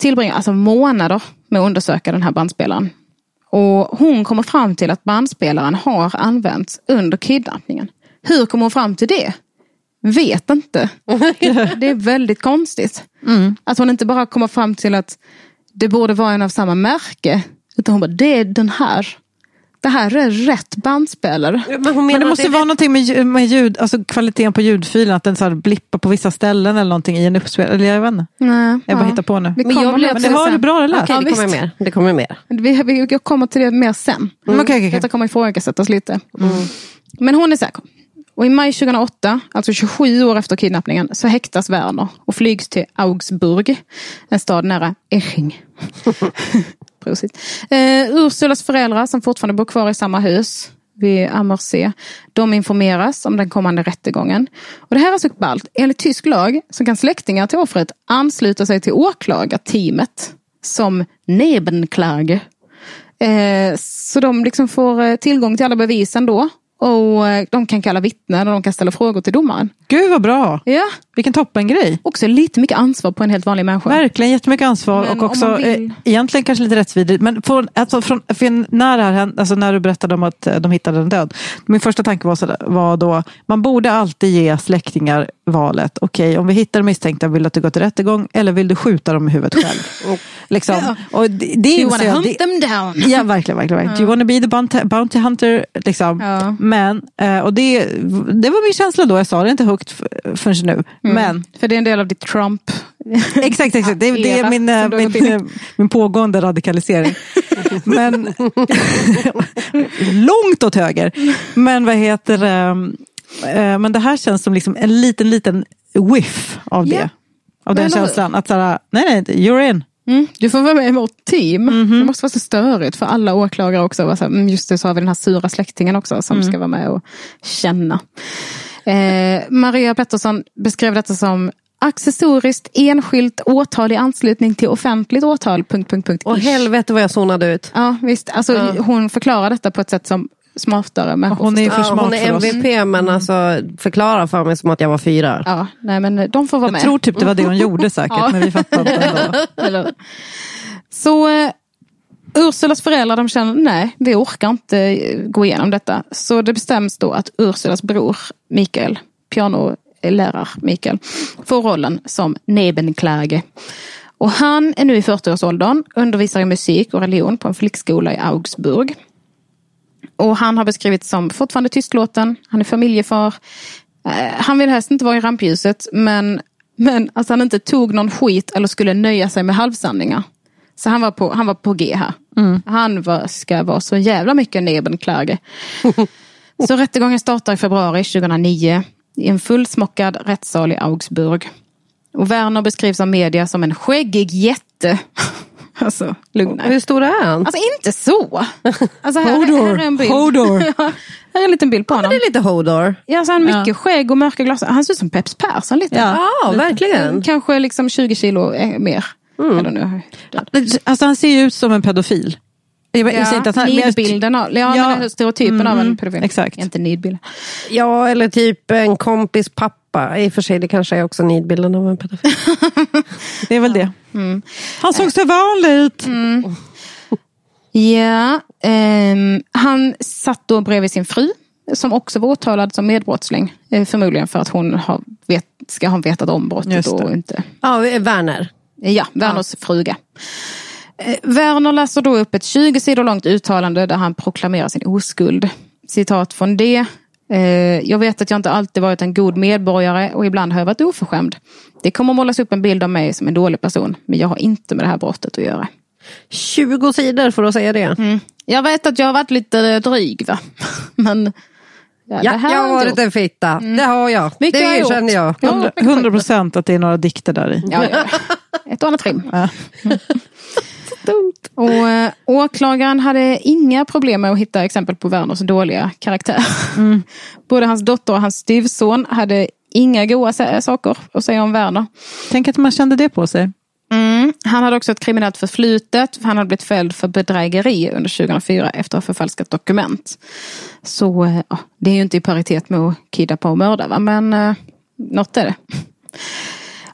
A: tillbringar alltså månader med att undersöka den här bandspelaren. Och hon kommer fram till att bandspelaren har använts under kidnappningen. Hur kommer hon fram till det? Vet inte. Det är väldigt konstigt. Mm. Att hon inte bara kommer fram till att det borde vara en av samma märke. Utan hon bara, det är den här. Det här är rätt bandspelare.
B: Men, hon Men det måste det vara rätt... någonting med, med ljud, alltså kvaliteten på ljudfilen, att den så här blippar på vissa ställen eller någonting i en uppspel. Eller jag vet inte. Nej, jag bara ja. hittar på nu.
A: Vi men jag
B: men det har du bra eller?
G: Okej, okay, det kommer mer. Det kommer mer.
A: Vi, vi, vi kommer till det mer sen. Mm.
B: Mm. Okay, okay, okay.
A: Detta kommer ifrågasättas lite. Mm. Men hon är säker. Och i maj tjugohundraåtta, alltså tjugosju år efter kidnappningen, så häktas Werner och flygs till Augsburg, en stad nära Eching. Prosit. Eh, Ursulas föräldrar, som fortfarande bor kvar i samma hus vid Ammersee, de informeras om den kommande rättegången. Och det här är så ballt. Enligt tysk lag så kan släktingar till offret ansluta sig till åklagarteamet som Nebenklage. Eh, så de liksom får tillgång till alla bevisen då. Och de kan kalla vittnen och de kan ställa frågor till domaren.
B: Gud vad bra!
A: Ja.
B: Vilken toppengrej.
A: Också lite mycket ansvar på en helt vanlig människa.
B: Verkligen, jättemycket ansvar.
A: Men
B: och också vill... eh, egentligen kanske lite rättsvidrigt. Men från, alltså, från, för när, det här, alltså, när du berättade om att de hittade en död. Min första tanke var, så, var då, man borde alltid ge släktingar valet. Okej, okay, om vi hittar misstänkta, vill du att du går till rättegång eller vill du skjuta dem i huvudet själv? liksom.
A: Ja.
B: Och det, det
A: you wanna hunt det, them down.
B: Ja, verkligen. verkligen. Ja. Do you wanna be the bounty, bounty hunter? Liksom. Ja. Men, och det, det var min känsla då. Jag sa det inte högt för, förrän nu. Mm. Men,
A: för det är en del av ditt Trump.
B: Exakt, exakt. Det, det är min, min, min pågående radikalisering. Men långt åt höger. Men vad heter det? Men det här känns som liksom en liten, liten whiff av det. Yeah. Av den men, känslan. Att såhär, nej, nej, you're in.
A: Mm, du får vara med i vårt team. Mm-hmm. Det måste vara så störigt för alla åklagare också. Just det, så har vi den här sura släktingen också som mm. ska vara med och känna. Eh, Maria Pettersson beskrev detta som accessoriskt enskilt åtal i anslutning till offentligt åtal. Punkt, punkt, punkt.
G: Och helvete vad jag zonade ut.
A: Ja, visst. Alltså, ja. Hon förklarar detta på ett sätt som smartare. Men
B: hon är för smart
G: ja, hon är M V P
B: för
G: men alltså förklara för mig som att jag var fyra.
A: Ja, nej men de får vara
B: jag
A: med.
B: Jag tror typ det var det hon gjorde säkert, ja. Men vi fattar inte ändå.
A: Så eh, Ursulas föräldrar, de känner nej, vi orkar inte gå igenom detta. Så det bestäms då att Ursulas bror Mikael, pianolärare Mikael, får rollen som Nebenklage. Och han är nu i fyrtioårsåldern, undervisar i musik och religion på en flickskola i Augsburg. Och han har beskrivits som fortfarande tystlåten. Han är familjefar. Eh, han vill helst inte vara i rampljuset. Men, men alltså han inte tog någon skit eller skulle nöja sig med halvsanningar. Så han var på, han var på G här. Mm. Han var, ska vara så jävla mycket Nebenklage. Så rättegången startar i februari tjugohundranio. I en fullsmockad rättssal i Augsburg. Och Werner beskrivs av media som en skäggig jätte. Alltså, lugna.
G: Hur stor är han?
A: Alltså inte så. Alltså här,
B: Hodor.
A: här är en bild.
B: Hodor.
A: Ja, här är en liten bild på honom.
G: Ja, det är lite Hodor.
A: Ja, så han har mycket ja. skägg och mörka glas. Han ser ut som Peps Persson lite.
G: Ja, ja lite. Verkligen.
A: Kanske liksom tjugo kilo mer. Mm. Eller nu.
B: Alltså han ser ju ut som en pedofil. Jag,
A: jag
B: ja, inte att han,
A: nidbilden av, ja, ja. Men stereotypen mm, av en pedofil.
B: Exakt.
A: Inte nidbild.
G: Ja, eller typ en kompis pappa. I och för sig, det kanske är också nidbilden av en pedofil.
B: Det är väl det. Mm. Han såg så vanlig ut. Mm.
A: Ja, um, han satt då bredvid sin fru. Som också var åtalad som medbrottsling. Förmodligen för att hon har vet, ska ha vetat om brottet och inte.
G: Ja, Werner.
A: Ja, Werners ja. fruga. Werner läser då upp ett tjugo sidor långt uttalande där han proklamerar sin oskuld. Citat från det. Jag vet att jag inte alltid varit en god medborgare och ibland har jag varit oförskämd. Det kommer målas upp en bild av mig som en dålig person, men jag har inte med det här brottet att göra.
G: tjugo sidor för att säga det. Mm.
A: Jag vet att jag har varit lite dryg, va? Men...
G: Ja, ja, jag har varit en fitta. Mm. Det har jag.
A: Mycket
G: det erkänner jag.
B: hundra procent att det är några dikter där i.
A: Ja, ja. Ett annat trim. Ja. Dumt. Och äh, åklagaren hade inga problem med att hitta exempel på Werners dåliga karaktär. Mm. Både hans dotter och hans styvson hade inga goda saker att säga om Werner.
B: Tänk att man kände det på sig.
A: Mm. Han hade också ett kriminellt förflutet. Han hade blivit fälld för bedrägeri under tjugohundrafyra efter att ha förfalskat dokument. Så ja, det är ju inte i paritet med att kidnappa och mörda, va? Men äh, något är det.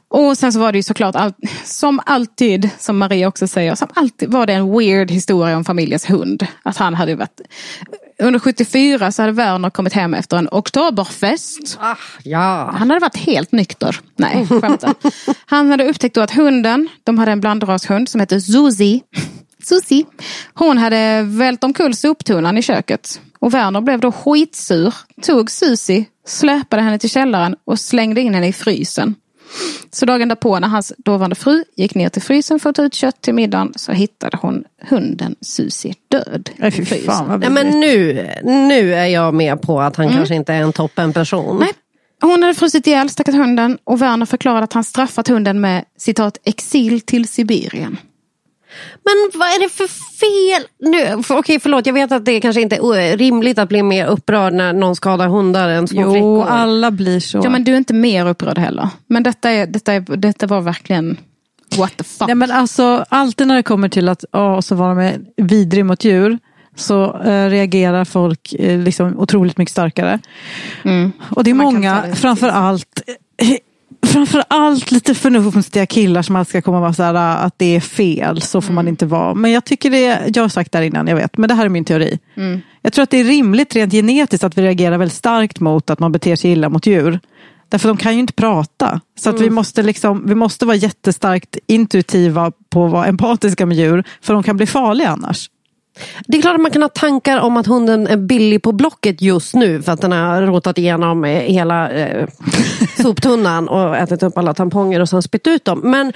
A: Och sen så var det ju såklart, all, som alltid, som Maria också säger, som alltid var det en weird historia om familjens hund. Att han hade varit... Under sjuttiofyra så hade Werner kommit hem efter en oktoberfest.
G: Ah, ja.
A: Han hade varit helt nykter. Nej, skämtar. Han hade upptäckt då att hunden, de hade en blandrashund som heter Susie. Susie. Hon hade vält omkull soptunnan i köket. Och Werner blev då skitsur. Tog Susie, släpade henne till källaren och slängde in henne i frysen. Så dagen därpå när hans dåvarande fru gick ner till frysen för att ta ut kött till middagen så hittade hon hunden Susie död i frysen.
G: Ja, men nu, nu är jag med på att han mm. kanske inte är en toppen person.
A: Nej. Hon hade frusit ihjäl stackars hunden och Werner förklarade att han straffat hunden med citat exil till Sibirien.
G: Men vad är det för fel? Nu, för, okej, förlåt, jag vet att det kanske inte är rimligt att bli mer upprörd när någon skadar hundar än små
B: jo,
G: flickor.
B: alla blir så.
A: Ja, men du är inte mer upprörd heller. Men detta, är, detta, är, detta var verkligen what the fuck.
B: Ja, men alltså, alltid när det kommer till att åh, så var de vidrig mot djur så äh, reagerar folk äh, liksom otroligt mycket starkare. Mm. Och det är Man många, framför allt... Framför allt lite förnuftiga killar som alltid ska komma och vara så här att det är fel, så får mm. man inte vara. Men jag tycker det, jag har sagt där innan, jag vet, men det här är min teori. Mm. Jag tror att det är rimligt rent genetiskt att vi reagerar väldigt starkt mot att man beter sig illa mot djur. Därför de kan ju inte prata. Så att mm. vi måste liksom, vi måste vara jättestarkt intuitiva på att vara empatiska med djur, för de kan bli farliga annars.
G: Det är klart att man kan ha tankar om att hunden är billig på Blocket just nu för att den har rotat igenom hela eh, soptunnan och ätit upp alla tamponger och sen spytt ut dem. Men,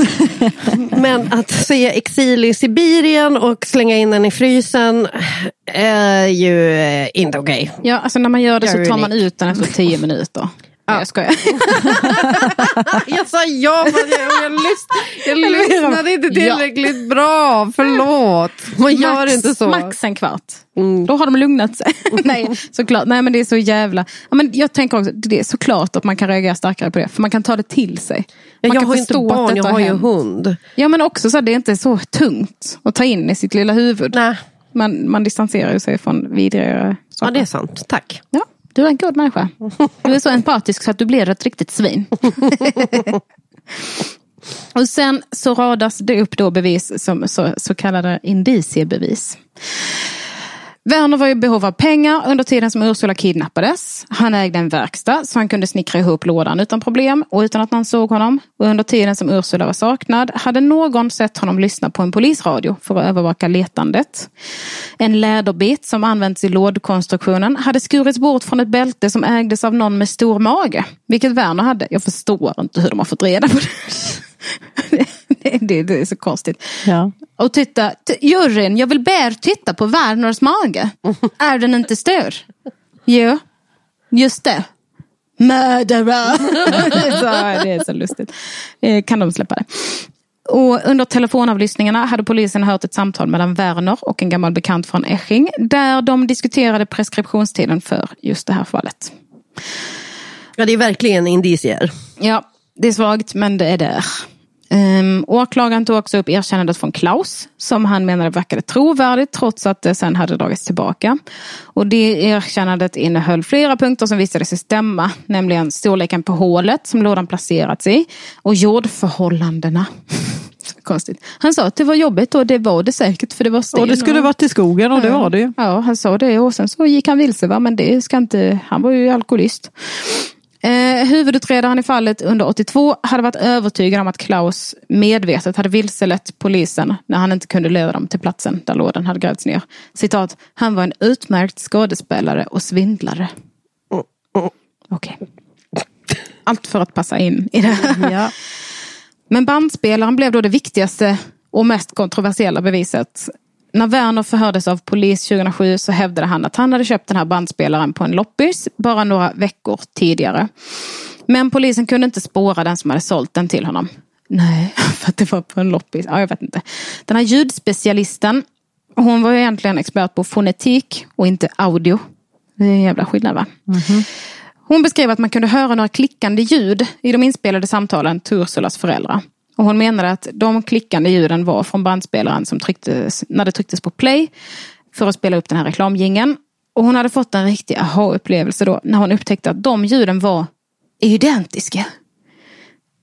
G: men att säga exil i Sibirien och slänga in den i frysen är ju eh, inte okej.
A: Okay. Ja, alltså när man gör det så tar man ut den efter tio minuter. Ja. Jag skojar.
G: Jag sa ja, men jag, jag, lyssn, jag lyssnade inte tillräckligt ja. bra. Förlåt. Man max, gör inte så.
A: Max en kvart. Mm. Då har de lugnat sig. Nej, såklart. Nej, men det är så jävla... Ja, men jag tänker också, det är såklart att man kan reagera starkare på det. För man kan ta det till sig. Man
G: jag
A: kan
G: har inte barn, jag har ju hund.
A: Ja, men också så att det är inte så tungt att ta in i sitt lilla huvud.
G: Nej.
A: Man, man distanserar ju sig från vidrigare saker.
G: Ja, det är sant. Tack.
A: Ja. Du är en god människa. Du är så empatisk så att du blir ett riktigt svin. Och sen så radas det upp då bevis som så, så kallade indiciebevis. Werner var i behov av pengar under tiden som Ursula kidnappades. Han ägde en verkstad så han kunde snickra ihop lådan utan problem och utan att någon såg honom. Och under tiden som Ursula var saknad hade någon sett honom lyssna på en polisradio för att övervaka letandet. En läderbit som används i lådkonstruktionen hade skurits bort från ett bälte som ägdes av någon med stor mage. Vilket Werner hade. Jag förstår inte hur de har fått reda på det. det, det, det är så konstigt.
B: Ja.
A: Och titta, t- juryn, jag vill bara titta på Werners mage. Är den inte stör? Jo, just det. Murderer. så, det är så lustigt. Kan de släppa det? Och under telefonavlyssningarna hade polisen hört ett samtal mellan Werner och en gammal bekant från Esching. Där de diskuterade preskriptionstiden för just det här fallet.
G: Ja, det är verkligen indicier.
A: Ja, det är svagt men det är där. Um, åklagaren tog också upp erkännandet från Klaus som han menade verkade trovärdigt trots att det sen hade dragits tillbaka. Och det erkännandet innehöll flera punkter som visade sig stämma, nämligen storleken på hålet som lådan placerats i och jordförhållandena. Konstigt. Han sa att det var jobbigt och det var det säkert för det var sten.
B: Och det skulle varit i skogen och det var det ju.
A: Ja, han sa det och sen så gick han vilse va, men det ska inte, han var ju alkoholist. Eh, huvudutredaren i fallet under åttiotvå hade varit övertygad om att Klaus medvetet hade vilselett polisen när han inte kunde leda dem till platsen där lådan hade grävts ner. Citat, han var en utmärkt skådespelare och svindlare. Okej. Okay. Allt för att passa in i det här. Ja. Men bandspelaren blev då det viktigaste och mest kontroversiella beviset. När Werner förhördes av polis tjugohundrasju så hävdade han att han hade köpt den här bandspelaren på en loppis bara några veckor tidigare. Men polisen kunde inte spåra den som hade sålt den till honom. Nej, för att det var på en loppis. Ja, jag vet inte. Den här ljudspecialisten, hon var ju egentligen expert på fonetik och inte audio. Det är en jävla skillnad va? Mm-hmm. Hon beskrev att man kunde höra några klickande ljud i de inspelade samtalen till Ursulas föräldrar. Och hon menade att de klickande ljuden var från bandspelaren som trycktes, när det trycktes på play för att spela upp den här reklamjingeln. Och hon hade fått en riktig aha-upplevelse då när hon upptäckte att de ljuden var identiska.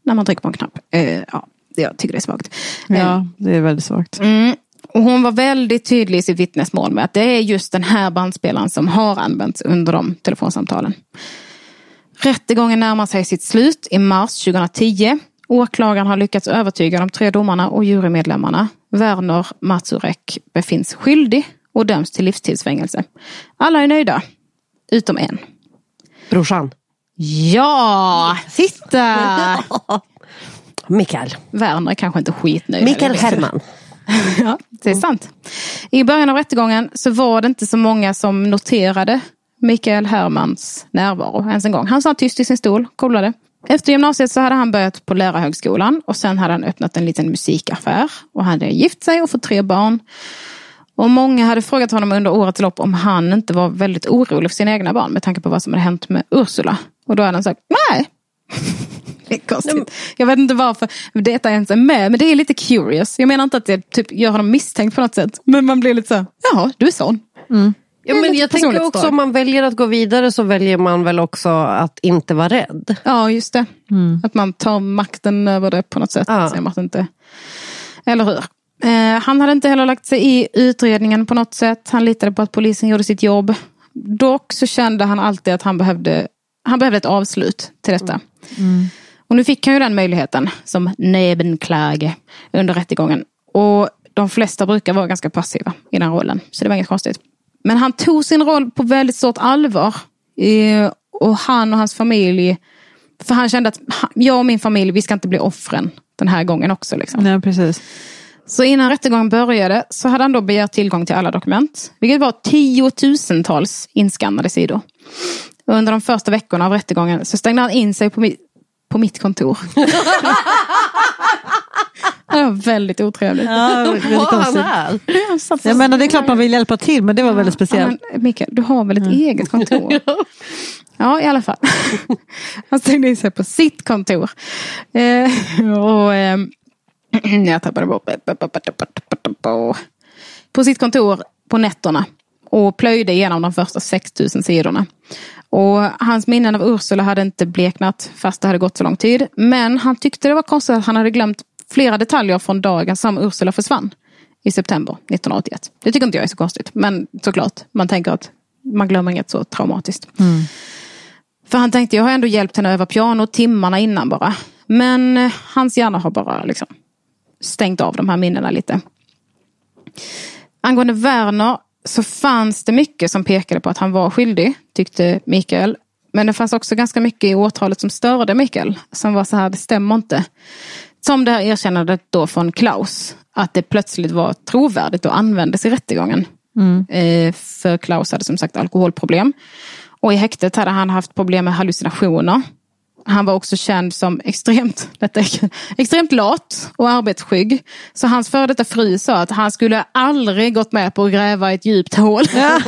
A: när man trycker på en knapp. Eh, ja, jag tycker det är svagt. Eh,
B: Ja, det är väldigt svagt.
A: Mm. Och hon var väldigt tydlig i sitt vittnesmål med att det är just den här bandspelaren som har använts under de telefonsamtalen. Rättegången närmar sig sitt slut i mars tjugohundratio. Åklagaren har lyckats övertyga de tre domarna och jurymedlemmarna. Werner Mazurek befinns skyldig och döms till livstidsfängelse. Alla är nöjda, utom en.
G: Brorsan.
A: Ja, titta!
G: Mikael.
A: Werner är kanske inte skitnöjd.
G: Mikael Herman.
A: Ja, det är sant. I början av rättegången så var det inte så många som noterade Mikael Hermans närvaro ens en gång. Han satt tyst i sin stol, kollade. Efter gymnasiet så hade han börjat på lärarhögskolan och sen hade han öppnat en liten musikaffär och han hade gift sig och fått tre barn. Och många hade frågat honom under årets lopp om han inte var väldigt orolig för sina egna barn med tanke på vad som hade hänt med Ursula. Och då hade han sagt, nej. Det är konstigt. Jag vet inte varför detta ens är med, men det är lite curious. Jag menar inte att det typ gör honom misstänkt på något sätt, men man blir lite så, jaha, du är sån.
G: Mm. Ja, men jag tänker också, om man väljer att gå vidare så väljer man väl också att inte vara rädd.
A: Ja, just det. Mm. Att man tar makten över det på något sätt. Ja. Så att inte... Eller hur? Eh, han hade inte heller lagt sig i utredningen på något sätt. Han litade på att polisen gjorde sitt jobb. Dock så kände han alltid att han behövde, han behövde ett avslut till detta. Mm. Och nu fick han ju den möjligheten som nebenklage under rättegången. Och de flesta brukar vara ganska passiva i den rollen. Så det var inget konstigt. Men han tog sin roll på väldigt stort allvar. Eh, och han och hans familj... För han kände att jag och min familj, vi ska inte bli offren den här gången också. Liksom.
B: Nej, precis.
A: Så innan rättegången började så hade han då begärt tillgång till alla dokument. Vilket var tiotusentals inskannade sidor. Och under de första veckorna av rättegången så stängde han in sig på, mi- på mitt kontor. Det var väldigt otrevligt.
B: Ja, väldigt konstigt. Jag menar, det är klart man vill hjälpa till, men det var ja, väldigt speciellt.
A: Men, Mikael, du har väl ett mm. eget kontor? Ja, i alla fall. Han stängde in sig på sitt kontor. Eh, och eh, jag tappade bort på sitt kontor på nätterna och plöjde igenom de första sex tusen sidorna. Och hans minnen av Ursula hade inte bleknat fast det hade gått så lång tid. Men han tyckte det var konstigt att han hade glömt flera detaljer från dagen som Ursula försvann i september nittonhundraåttioett. Det tycker inte jag är så konstigt. Men såklart, man tänker att man glömmer inget så traumatiskt. Mm. För han tänkte, jag har ändå hjälpt henne över piano timmarna innan bara. Men hans hjärna har bara liksom stängt av de här minnena lite. Angående Werner så fanns det mycket som pekade på att han var skyldig, tyckte Mikael. Men det fanns också ganska mycket i åtalet som störde Mikael. Som var så här, det stämmer inte. Som det här erkännandet då från Klaus. Att det plötsligt var trovärdigt och användes i rättegången. Mm. Eh, för Klaus hade som sagt alkoholproblem. Och i häktet hade han haft problem med hallucinationer. Han var också känd som extremt, detta är, extremt lat och arbetsskygg. Så hans före detta fru sa att han skulle aldrig gått med på att gräva ett djupt hål.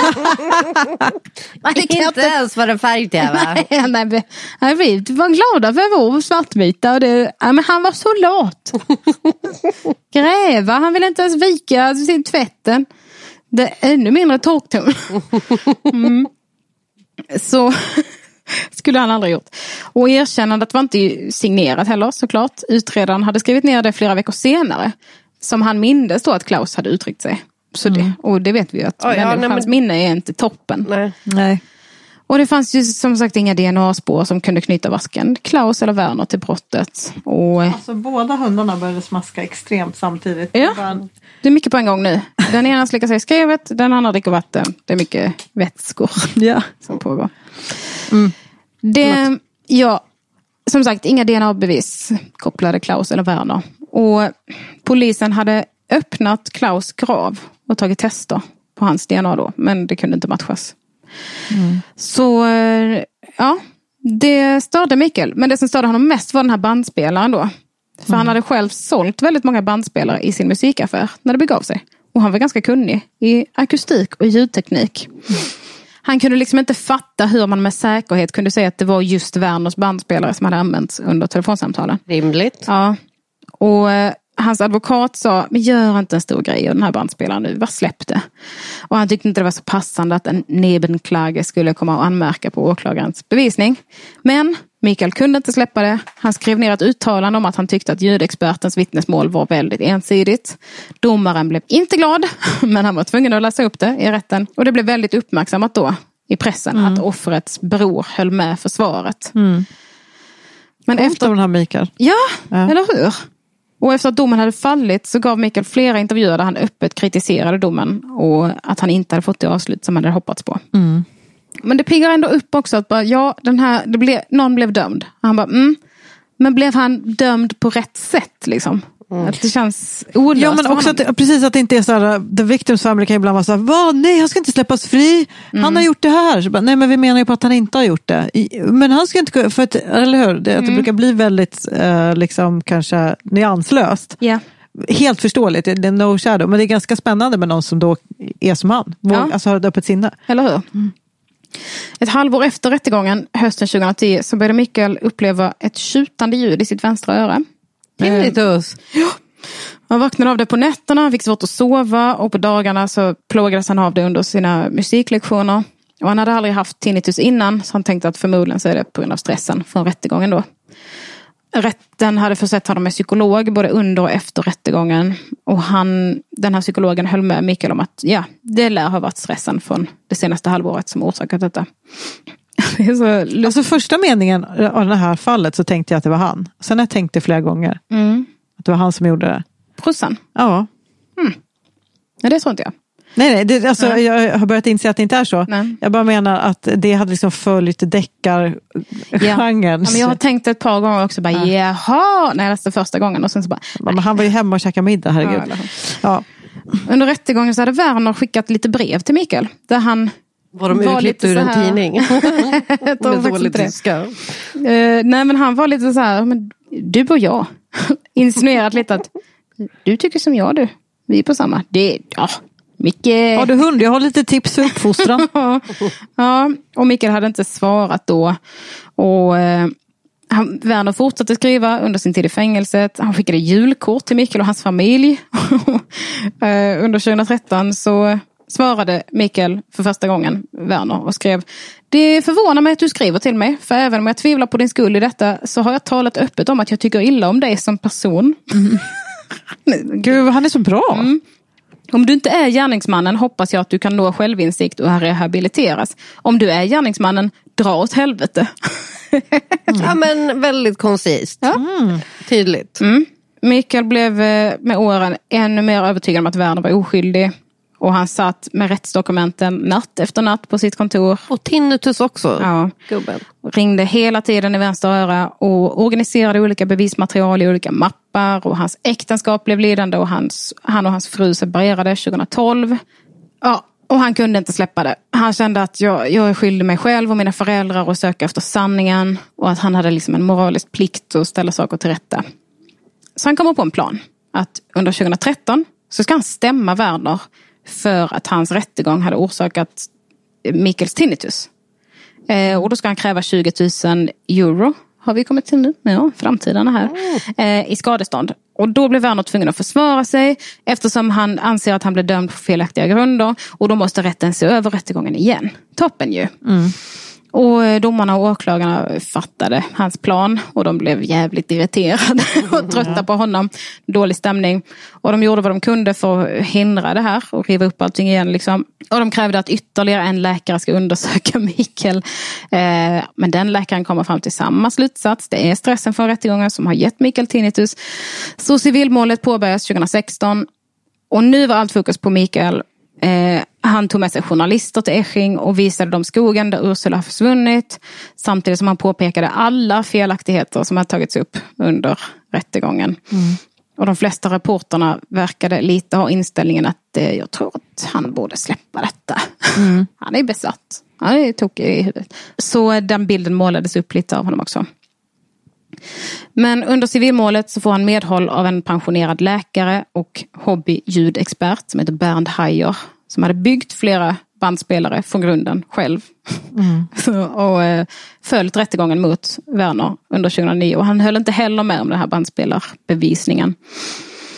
G: Det kan inte ens vara färg-tv.
A: Nej, nej, nej, vi var glada för vår svartvita. Och det, ja, men han var så lat. Gräva, han ville inte ens vika sin tvätten. Det är ännu mindre torktum. Mm. Så... skulle han aldrig gjort. Och erkännandet var inte signerat heller såklart. Utredaren hade skrivit ner det flera veckor senare. Som han mindes då att Klaus hade uttryckt sig. Så det, mm. Och det vet vi ju att oh, ja, nej, hans men... minne är inte toppen.
G: Nej.
B: Nej.
A: Och det fanns ju som sagt inga D N A-spår som kunde knyta varken Klaus eller Werner till brottet. Och...
B: Alltså båda hundarna började smaska extremt samtidigt.
A: Ja, det är mycket på en gång nu. Den ena slickar sig i skrevet, den andra dricker vatten. Det är mycket vätskor ja. som pågår. Mm. Det, ja, som sagt, inga D N A-bevis kopplade Klaus eller Werner. Och polisen hade öppnat Klaus grav och tagit tester på hans D N A då. Men det kunde inte matchas. Mm. Så, ja, det störde Mikael. Men det som störde honom mest var den här bandspelaren då. För mm. han hade själv sålt väldigt många bandspelare i sin musikaffär när det begav sig. Och han var ganska kunnig i akustik och ljudteknik. Mm. Han kunde liksom inte fatta hur man med säkerhet kunde säga att det var just Werners bandspelare som hade använts under telefonsamtalen.
G: Rimligt.
A: Ja. Och hans advokat sa, men gör inte en stor grej av den här bandspelaren nu, vad släpp det? Och han tyckte inte det var så passande att en nebenklage skulle komma och anmärka på åklagarens bevisning. Men Mikael kunde inte släppa det. Han skrev ner ett uttalande om att han tyckte att ljudexpertens vittnesmål var väldigt ensidigt. Domaren blev inte glad, men han var tvungen att läsa upp det i rätten. Och det blev väldigt uppmärksammat då i pressen mm. att offrets bror höll med försvaret.
B: Mm.
A: Men
B: Kom
A: efter
B: den här Mikael.
A: Ja, ja, eller hur? Och efter att domen hade fallit så gav Mikael flera intervjuer där han öppet kritiserade domen och att han inte hade fått det avslut som han hade hoppats på.
B: Mm.
A: Men det piggar ändå upp också att bara, ja, den här, det blev, någon blev dömd. Han bara, mm, men blev han dömd på rätt sätt liksom? Mm. Att det känns olöst.
B: Ja, men också att det, precis att det inte är så här, the victim's family kan ibland vara så här, vad? Nej, han ska inte släppas fri. Mm. Han har gjort det här. Så bara, nej, men vi menar ju på att han inte har gjort det. Men han ska inte, för att, eller hur? Det, mm. att det brukar bli väldigt, eh, liksom, kanske nyanslöst.
A: Yeah.
B: Helt förståeligt, det är no shadow. Men det är ganska spännande med någon som då är som han. Våg, ja. Alltså har ett öppet sinne.
A: Eller hur? Mm. Ett halvår efter rättegången, hösten tjugohundratio, så började Mikael uppleva ett tjutande ljud i sitt vänstra öra.
G: Tinnitus.
A: Ja. Han vaknade av det på nätterna, han fick svårt att sova och på dagarna så plågades han av det under sina musiklektioner. Och han hade aldrig haft tinnitus innan, så han tänkte att förmodligen så är det på grund av stressen från rättegången då. Rätten hade försett honom med psykolog både under och efter rättegången. Och han, den här psykologen höll med Mikael om att ja, det lär ha varit stressen från det senaste halvåret som orsakat detta. Det är så
B: alltså första meningen av det här fallet så tänkte jag att det var han. Sen jag tänkte flera gånger
A: mm.
B: att det var han som gjorde det.
A: Brorsan?
B: Ja.
A: Mm. Nej, det tror inte jag.
B: Nej, nej, det, alltså, nej. Jag har börjat inse att det inte är så.
A: Nej.
B: Jag bara menar att det hade liksom följt deckargenren.
A: Ja. Ja, jag har tänkt ett par gånger också, bara, ja. jaha, när jag läste första gången och sen så bara...
B: Men han var ju hemma och käkade middag, herregud. Ja,
A: ja. Under rättegången så hade Werner skickat lite brev till Mikael, där han...
G: Var de var urklippt ur en tidning?
A: Med dåligt tyska. Uh, nej, men han var lite så här, men du och jag. Insinuerat lite att du tycker som jag, du. Vi är på samma. Det, ja, Mikael...
B: Har du hund? Jag har lite tips för uppfostran.
A: Ja, och Mikael hade inte svarat då. Och uh, han, Werner fortsatte skriva under sin tid i fängelset. Han skickade julkort till Mikael och hans familj. uh, under tjugohundratretton så... svarade Mikael för första gången Werner och skrev: det förvånar mig att du skriver till mig, för även om jag tvivlar på din skuld i detta så har jag talat öppet om att jag tycker illa om dig som person. Mm.
B: Gud, han är så bra. Mm.
A: Om du inte är gärningsmannen hoppas jag att du kan nå självinsikt och rehabiliteras. Om du är gärningsmannen, dra åt helvete.
G: Mm. Ja, men väldigt koncist.
A: Ja.
G: Mm. Tydligt.
A: Mm. Mikael blev med åren ännu mer övertygad om att Werner var oskyldig. Och han satt med rättsdokumenten natt efter natt på sitt kontor.
G: Och tinnitus också.
A: Ja.
G: Gubben.
A: Ringde hela tiden i vänster öra och organiserade olika bevismaterial i olika mappar. Och hans äktenskap blev lidande och hans, han och hans fru separerade tjugotolv. Ja, och han kunde inte släppa det. Han kände att jag, jag är skyldig mig själv och mina föräldrar att söka efter sanningen. Och att han hade liksom en moralisk plikt att ställa saker till rätta. Så han kom på en plan. Att under tjugotretton så ska han stämma Werner för att hans rättegång hade orsakat Mikaels tinnitus. Eh, och då ska han kräva tjugo tusen euro. Har vi kommit till nu? Ja, framtiden är här. Eh, I skadestånd. Och då blev Werner tvungen att försvara sig eftersom han anser att han blev dömd på felaktiga grunder. Och då måste rätten se över rättegången igen. Toppen ju. Mm. Och domarna och åklagarna fattade hans plan och de blev jävligt irriterade och trötta på honom. Dålig stämning. Och de gjorde vad de kunde för att hindra det här och riva upp allting igen. Liksom. Och de krävde att ytterligare en läkare ska undersöka Mikael. Eh, men den läkaren kommer fram till samma slutsats. Det är stressen från rättegången som har gett Mikael tinnitus. Så civilmålet påbörjas tjugohundrasexton. Och nu var allt fokus på Mikael. Eh, han tog med sig journalister till Esching och visade dem skogen där Ursula har försvunnit. Samtidigt som han påpekade alla felaktigheter som har tagits upp under rättegången. Mm. Och de flesta reporterna verkade lite ha inställningen att eh, jag tror att han borde släppa detta. Mm. Han är besatt. Han är tokig i huvudet. Så den bilden målades upp lite av honom också. Men under civilmålet så får han medhåll av en pensionerad läkare och hobbyljudexpert som heter Bernd Hayer, som hade byggt flera bandspelare från grunden själv. Mm. så, och eh, följt rättegången mot Werner under tjugohundranio. Och han höll inte heller med om den här bandspelarbevisningen.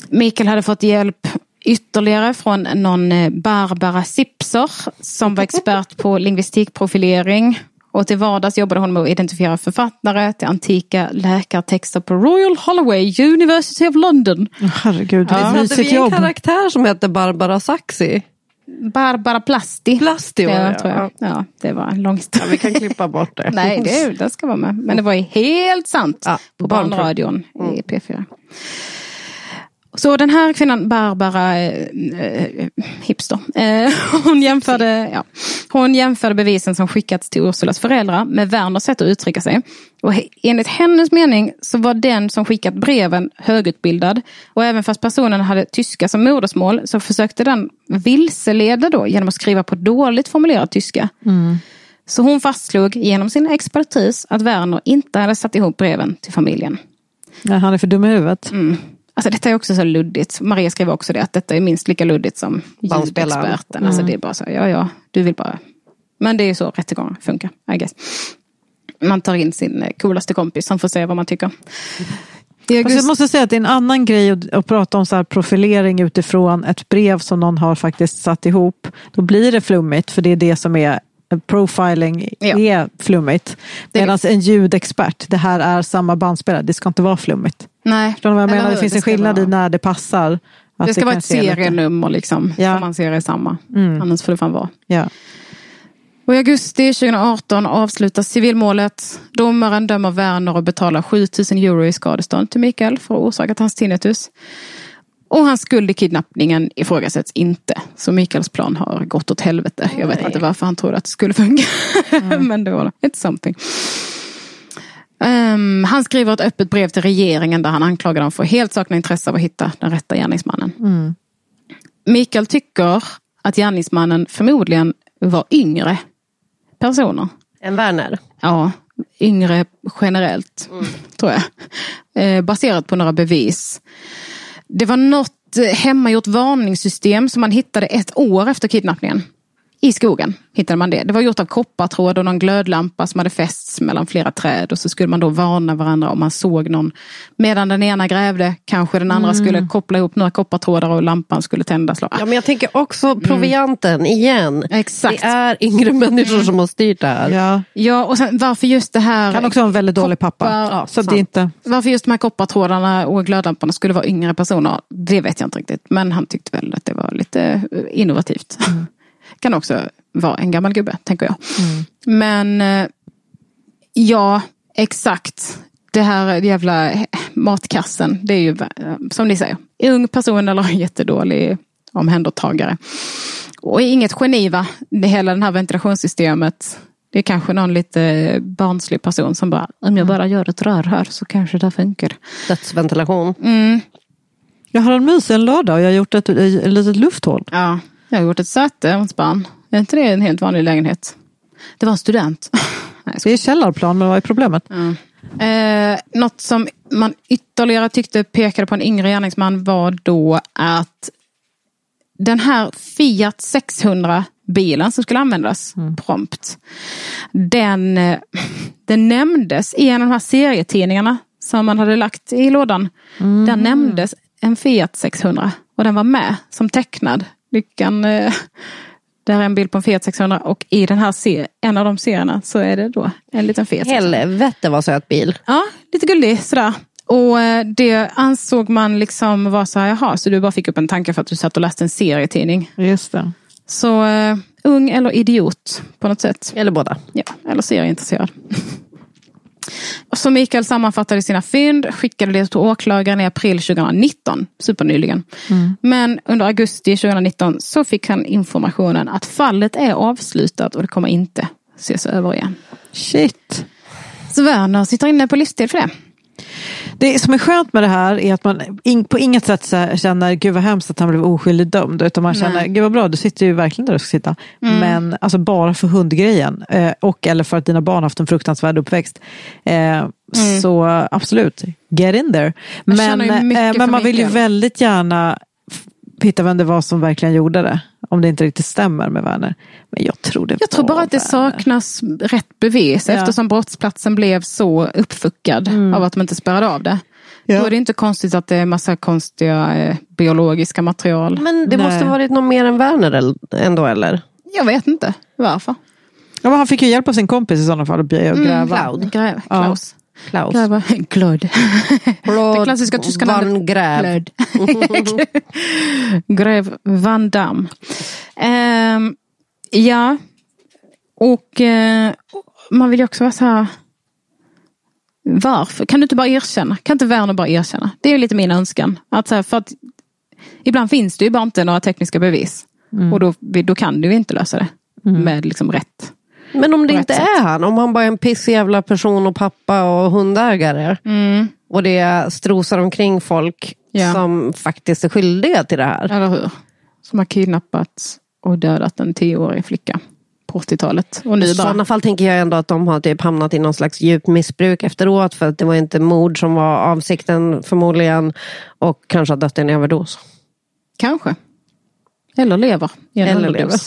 A: Mikael hade fått hjälp ytterligare från någon Barbara Sipser som var expert på lingvistikprofilering. Och till vardags jobbade hon med att identifiera författare till antika läkartexter på Royal Holloway University of London.
B: Herregud, det
G: ja.
B: är ett mysigt
G: jobb. Hade vi en
B: jobb.
G: karaktär som hette Barbara Saxi?
A: Barbara Plasti.
G: Plasti var
A: ja,
G: det,
A: tror jag. Ja, det var en lång historia.
G: Ja, vi kan klippa bort det.
A: Nej, det, det ska vara med. Men det var ju helt sant
G: ja,
A: på barnradion mm. i P fyra. Så den här kvinnan, Barbara eh, Hipster, eh, hon, jämförde, ja, hon jämförde bevisen som skickats till Ursulas föräldrar med Werners sätt att uttrycka sig. Och enligt hennes mening så var den som skickat breven högutbildad. Och även fast personen hade tyska som modersmål så försökte den vilseleda då genom att skriva på dåligt formulerad tyska. Mm. Så hon fastslog genom sin expertis att Werner inte hade satt ihop breven till familjen.
B: Ja, han är för dum i huvudet.
A: Mm. Alltså detta är också så luddigt. Maria skrev också det, att detta är minst lika luddigt som ljudexperten. Mm. Alltså det är bara så, ja ja, du vill bara. Men det är ju så rättegångar funkar, I guess. Man tar in sin coolaste kompis som får säga vad man tycker.
B: Alltså jag måste säga att det är en annan grej att, att prata om så här profilering utifrån ett brev som någon har faktiskt satt ihop. Då blir det flummigt, för det är det som är profiling ja. är flummigt. Medan en ljudexpert, det här är samma bandspelare, det ska inte vara flummigt.
A: Nej.
B: Förstår du vad jag menar? Det finns
A: det
B: en skillnad
A: vara...
B: i när det passar. Att
A: det ska det vara ett serienummer liksom, ja. som man ser i samma. Mm. Annars får det fan vara.
B: Ja.
A: Och i augusti tjugoarton avslutas civilmålet. Domaren dömer Werner och betalar sjutusen euro i skadestånd till Mikael för att orsaka hans tinnitus. Och hans skuld i kidnappningen ifrågasätts inte. Så Mikaels plan har gått åt helvete. Jag vet Nej. inte varför han trodde att det skulle funka. Mm. Men det var it's something. Um, han skriver ett öppet brev till regeringen där han anklagar dem för helt sakna intresse av att hitta den rätta gärningsmannen. Mm. Mikael tycker att gärningsmannen förmodligen var yngre personer.
G: Än Werner?
A: Ja, yngre generellt, mm. tror jag. Eh, baserat på några bevis. Det var något hemmagjort varningssystem som man hittade ett år efter kidnappningen. I skogen hittade man det. Det var gjort av koppartråd och någon glödlampa som hade fästs mellan flera träd. Och så skulle man då varna varandra om man såg någon. Medan den ena grävde, kanske den andra mm. skulle koppla ihop några koppartrådar och lampan skulle tändas.
G: Ja, men jag tänker också provianten mm. igen.
A: Exakt.
G: Det är yngre människor mm. som har styrt det här.
B: Ja,
A: ja och sen varför just det här...
B: Kan också vara en väldigt dålig pappa. Ja, så det är inte...
A: Varför just de här koppartrådarna och glödlamporna skulle vara yngre personer, det vet jag inte riktigt. Men han tyckte väl att det var lite innovativt. Mm. Kan också vara en gammal gubbe, tänker jag. Mm. Men ja, exakt. Det här jävla matkassen, det är ju som ni säger, ung person eller jättedålig omhändertagare. Och inget geni, va? Det hela den här ventilationssystemet. Det är kanske någon lite barnslig person som bara, om jag bara gör ett rör här så kanske det funkar.
G: Dödsventilation.
A: Mm.
B: Jag har en mus en lördag och jag har gjort ett, ett litet lufthål.
A: Ja. Jag har gjort ett säte och ett spann. Är inte det en helt vanlig lägenhet? Det var en student.
B: Nej, det är källarplan, men vad är problemet?
A: Ja. Eh, något som man ytterligare tyckte pekade på en yngre gärningsman var då att den här Fiat sexhundra bilen som skulle användas mm. prompt. Den, den nämndes i en av de här serietidningarna som man hade lagt i lådan. Mm. Där nämndes en Fiat sexhundra och den var med som tecknad. Lyckan, eh, där är en bild på en Fiat sexhundra och i den här serien, en av de serierna så är det då en liten Fiat sexhundra.
G: Helvete vad söt bil.
A: Ja, lite gullig sådär. Och eh, det ansåg man liksom var så här, jaha, så du bara fick upp en tanke för att du satt och läste en serietidning.
B: Just det.
A: Så eh, ung eller idiot på något sätt.
G: Eller båda.
A: Ja, eller serieintresserad. Och så Mikael sammanfattade sina fynd, skickade det till åklagaren i april tjugonitton, supernyligen. Mm. Men under augusti tjugonitton så fick han informationen att fallet är avslutat och det kommer inte ses över igen.
B: Shit.
A: Så Werner sitter inne på livstid för det.
B: Det som är skönt med det här är att man in, på inget sätt så känner gud vad hemskt att han blev oskyldigt dömd, utan man känner Nej. gud vad bra, du sitter ju verkligen där du ska sitta. Mm. Men alltså bara för hundgrejen eh, och eller för att dina barn haft en fruktansvärd uppväxt. Eh, mm. Så absolut, get in there.
A: Man
B: men eh, men man vill ju väldigt gärna hitta vem det var som verkligen gjorde det. Om det inte riktigt stämmer med Werner. Men jag tror det
A: Jag tror bara att det Werner. saknas rätt bevis. Ja. Eftersom brottsplatsen blev så uppfuckad mm. av att de inte spärrade av det. Då är det inte konstigt att det är massa konstiga eh, biologiska material.
G: Men det
B: Nej.
G: måste ha varit något mer än Werner ändå, eller?
A: Jag vet inte varför.
B: Ja, men han fick ju hjälp av sin kompis i sådana fall att gräva.
G: Mm, Cloud.
A: Gräv, Klaus.
G: Klaus.
A: Gräva. Glöd.
G: Det
A: klassiska tyska
G: Van
A: namnet.
G: Gräv.
A: Glöd. Gräv Van Damme. Um, ja. Och uh, man vill ju också vara så här. Varför? Kan du inte bara erkänna? Kan inte Werner bara erkänna? Det är ju lite min önskan. Att så här, för att ibland finns det ju bara inte några tekniska bevis. Mm. Och då, då kan du ju inte lösa det. Mm. Med liksom rätt.
G: Men om det
A: rätt
G: inte
A: sätt.
G: är han, om han bara är en pissig jävla person och pappa och hundägare.
A: Mm.
G: Och det strosar omkring folk
A: ja.
G: som faktiskt är skyldiga till det här.
A: Eller hur? Som har kidnappat och dödat en tioårig flicka på åttiotalet. Och nu
G: I
A: bara...
G: sådana fall tänker jag ändå att de har typ hamnat i någon slags djupt missbruk efteråt. För att det var inte mord som var avsikten förmodligen. Och kanske har dött i en överdos.
A: Kanske. Eller lever.
G: Eller lever.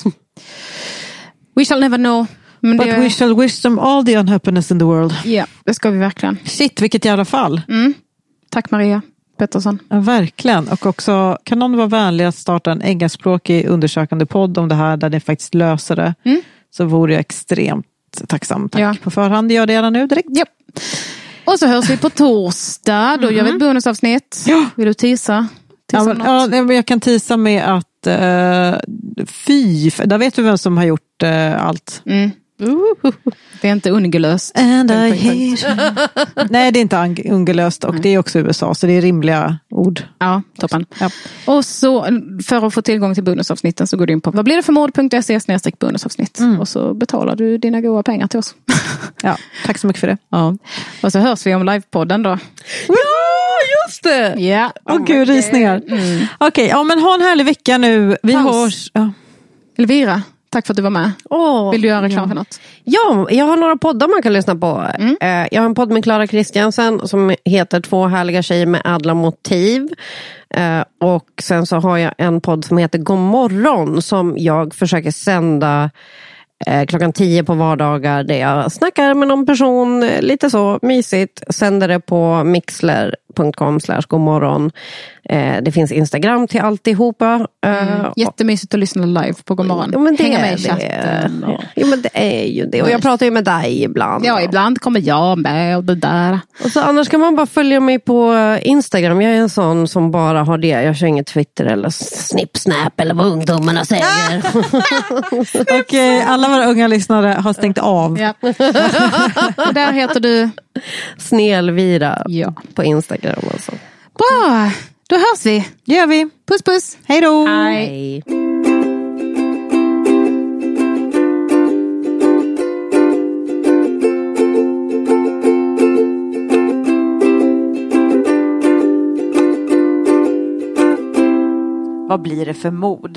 A: We shall never know. Men
B: But
A: det...
B: we shall wish them all the unhappiness in the world.
A: Ja, yeah, det ska vi verkligen.
B: Shit, vilket jävla fall.
A: Mm. Tack Maria Pettersson.
B: Ja, verkligen. Och också, kan någon vara vänlig att starta en engelskspråkig undersökande podd om det här där det faktiskt löser det. Mm. Så vore jag extremt tacksam. Tack ja. På förhand. Gör det gärna nu direkt.
A: Yep. Och så hörs vi på torsdag. Då mm-hmm. gör vi ett bonusavsnitt. Ja. Vill du tisa?
B: Ja, men, ja, jag kan tisa med att uh, fy, där vet du vem som har gjort uh, allt.
A: Mm. Det är inte ungelöst.
B: And I hate Nej, det är inte ungelöst och det är också U S A, så det är rimliga ord.
A: Ja, toppen.
B: Ja.
A: Och så för att få tillgång till bonusavsnitten så går du in på vad blir det för mord punkt se snedstreck bonusavsnitt mm. och så betalar du dina goda pengar till oss.
B: Ja, tack så mycket för det.
A: Ja. Och så hörs vi om livepodden då.
G: Ja, just det!
A: Ja.
B: Åh oh, gud, risningar. Mm. Okej, okay, ja men ha en härlig vecka nu. Vi
A: Paus.
B: hörs. Ja.
A: Elvira, tack för att du var med.
G: Oh,
A: Vill du göra reklam
G: ja.
A: för något?
G: Ja, jag har några poddar man kan lyssna på. Mm. Jag har en podd med Clara Kristiansen som heter Två härliga tjejer med ädla motiv. Och sen så har jag en podd som heter God morgon som jag försöker sända klockan tio på vardagar där jag snackar med någon person lite så mysigt. Sänder det på mixler punkt com slash godmorgon. Eh, det finns Instagram till alltihopa.
A: Mm. Uh, Jättemysigt att lyssna live på godmorgon.
G: Ja, men det
A: Hänga
G: är
A: med i
G: det.
A: chatten. Och...
G: Ja, men det är ju det. Och jag pratar ju med dig ibland.
A: Ja, ibland kommer jag med och det där.
G: Och så annars kan man bara följa mig på Instagram. Jag är en sån som bara har det. Jag kör inget Twitter eller Snipsnap eller vad ungdomarna säger.
B: Okej, okay, alla våra unga lyssnare har stängt av.
A: Ja. Och där heter du
G: Snelvira
A: ja.
G: På Instagram. Alltså.
A: Bra, då hörs vi.
B: Det gör vi.
A: Puss puss.
B: Hej då.
G: Hej.
B: Vad blir det för mord?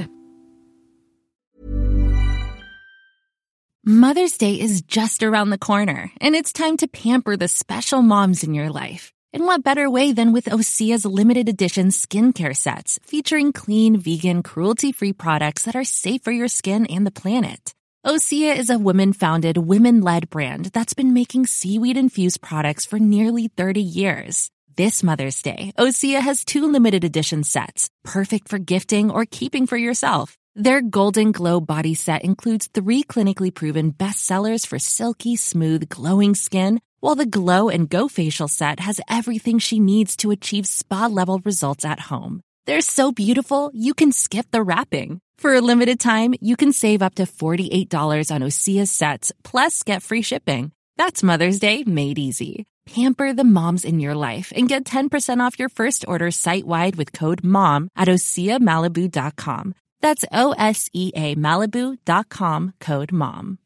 I: Mother's Day is just around the corner, and it's time to pamper the special moms in your life. And what better way than with Osea's limited edition skincare sets featuring clean, vegan, cruelty-free products that are safe for your skin and the planet. Osea is a women-founded, women-led brand that's been making seaweed-infused products for nearly thirty years. This Mother's Day, Osea has two limited edition sets, perfect for gifting or keeping for yourself. Their Golden Glow body set includes three clinically proven bestsellers for silky, smooth, glowing skin, while the Glow and Go facial set has everything she needs to achieve spa-level results at home. They're so beautiful, you can skip the wrapping. For a limited time, you can save up to forty-eight dollars on Osea's sets, plus get free shipping. That's Mother's Day made easy. Pamper the moms in your life and get ten percent off your first order site-wide with code MOM at osea malibu dot com. That's O S E A Malibu dot com, code MOM.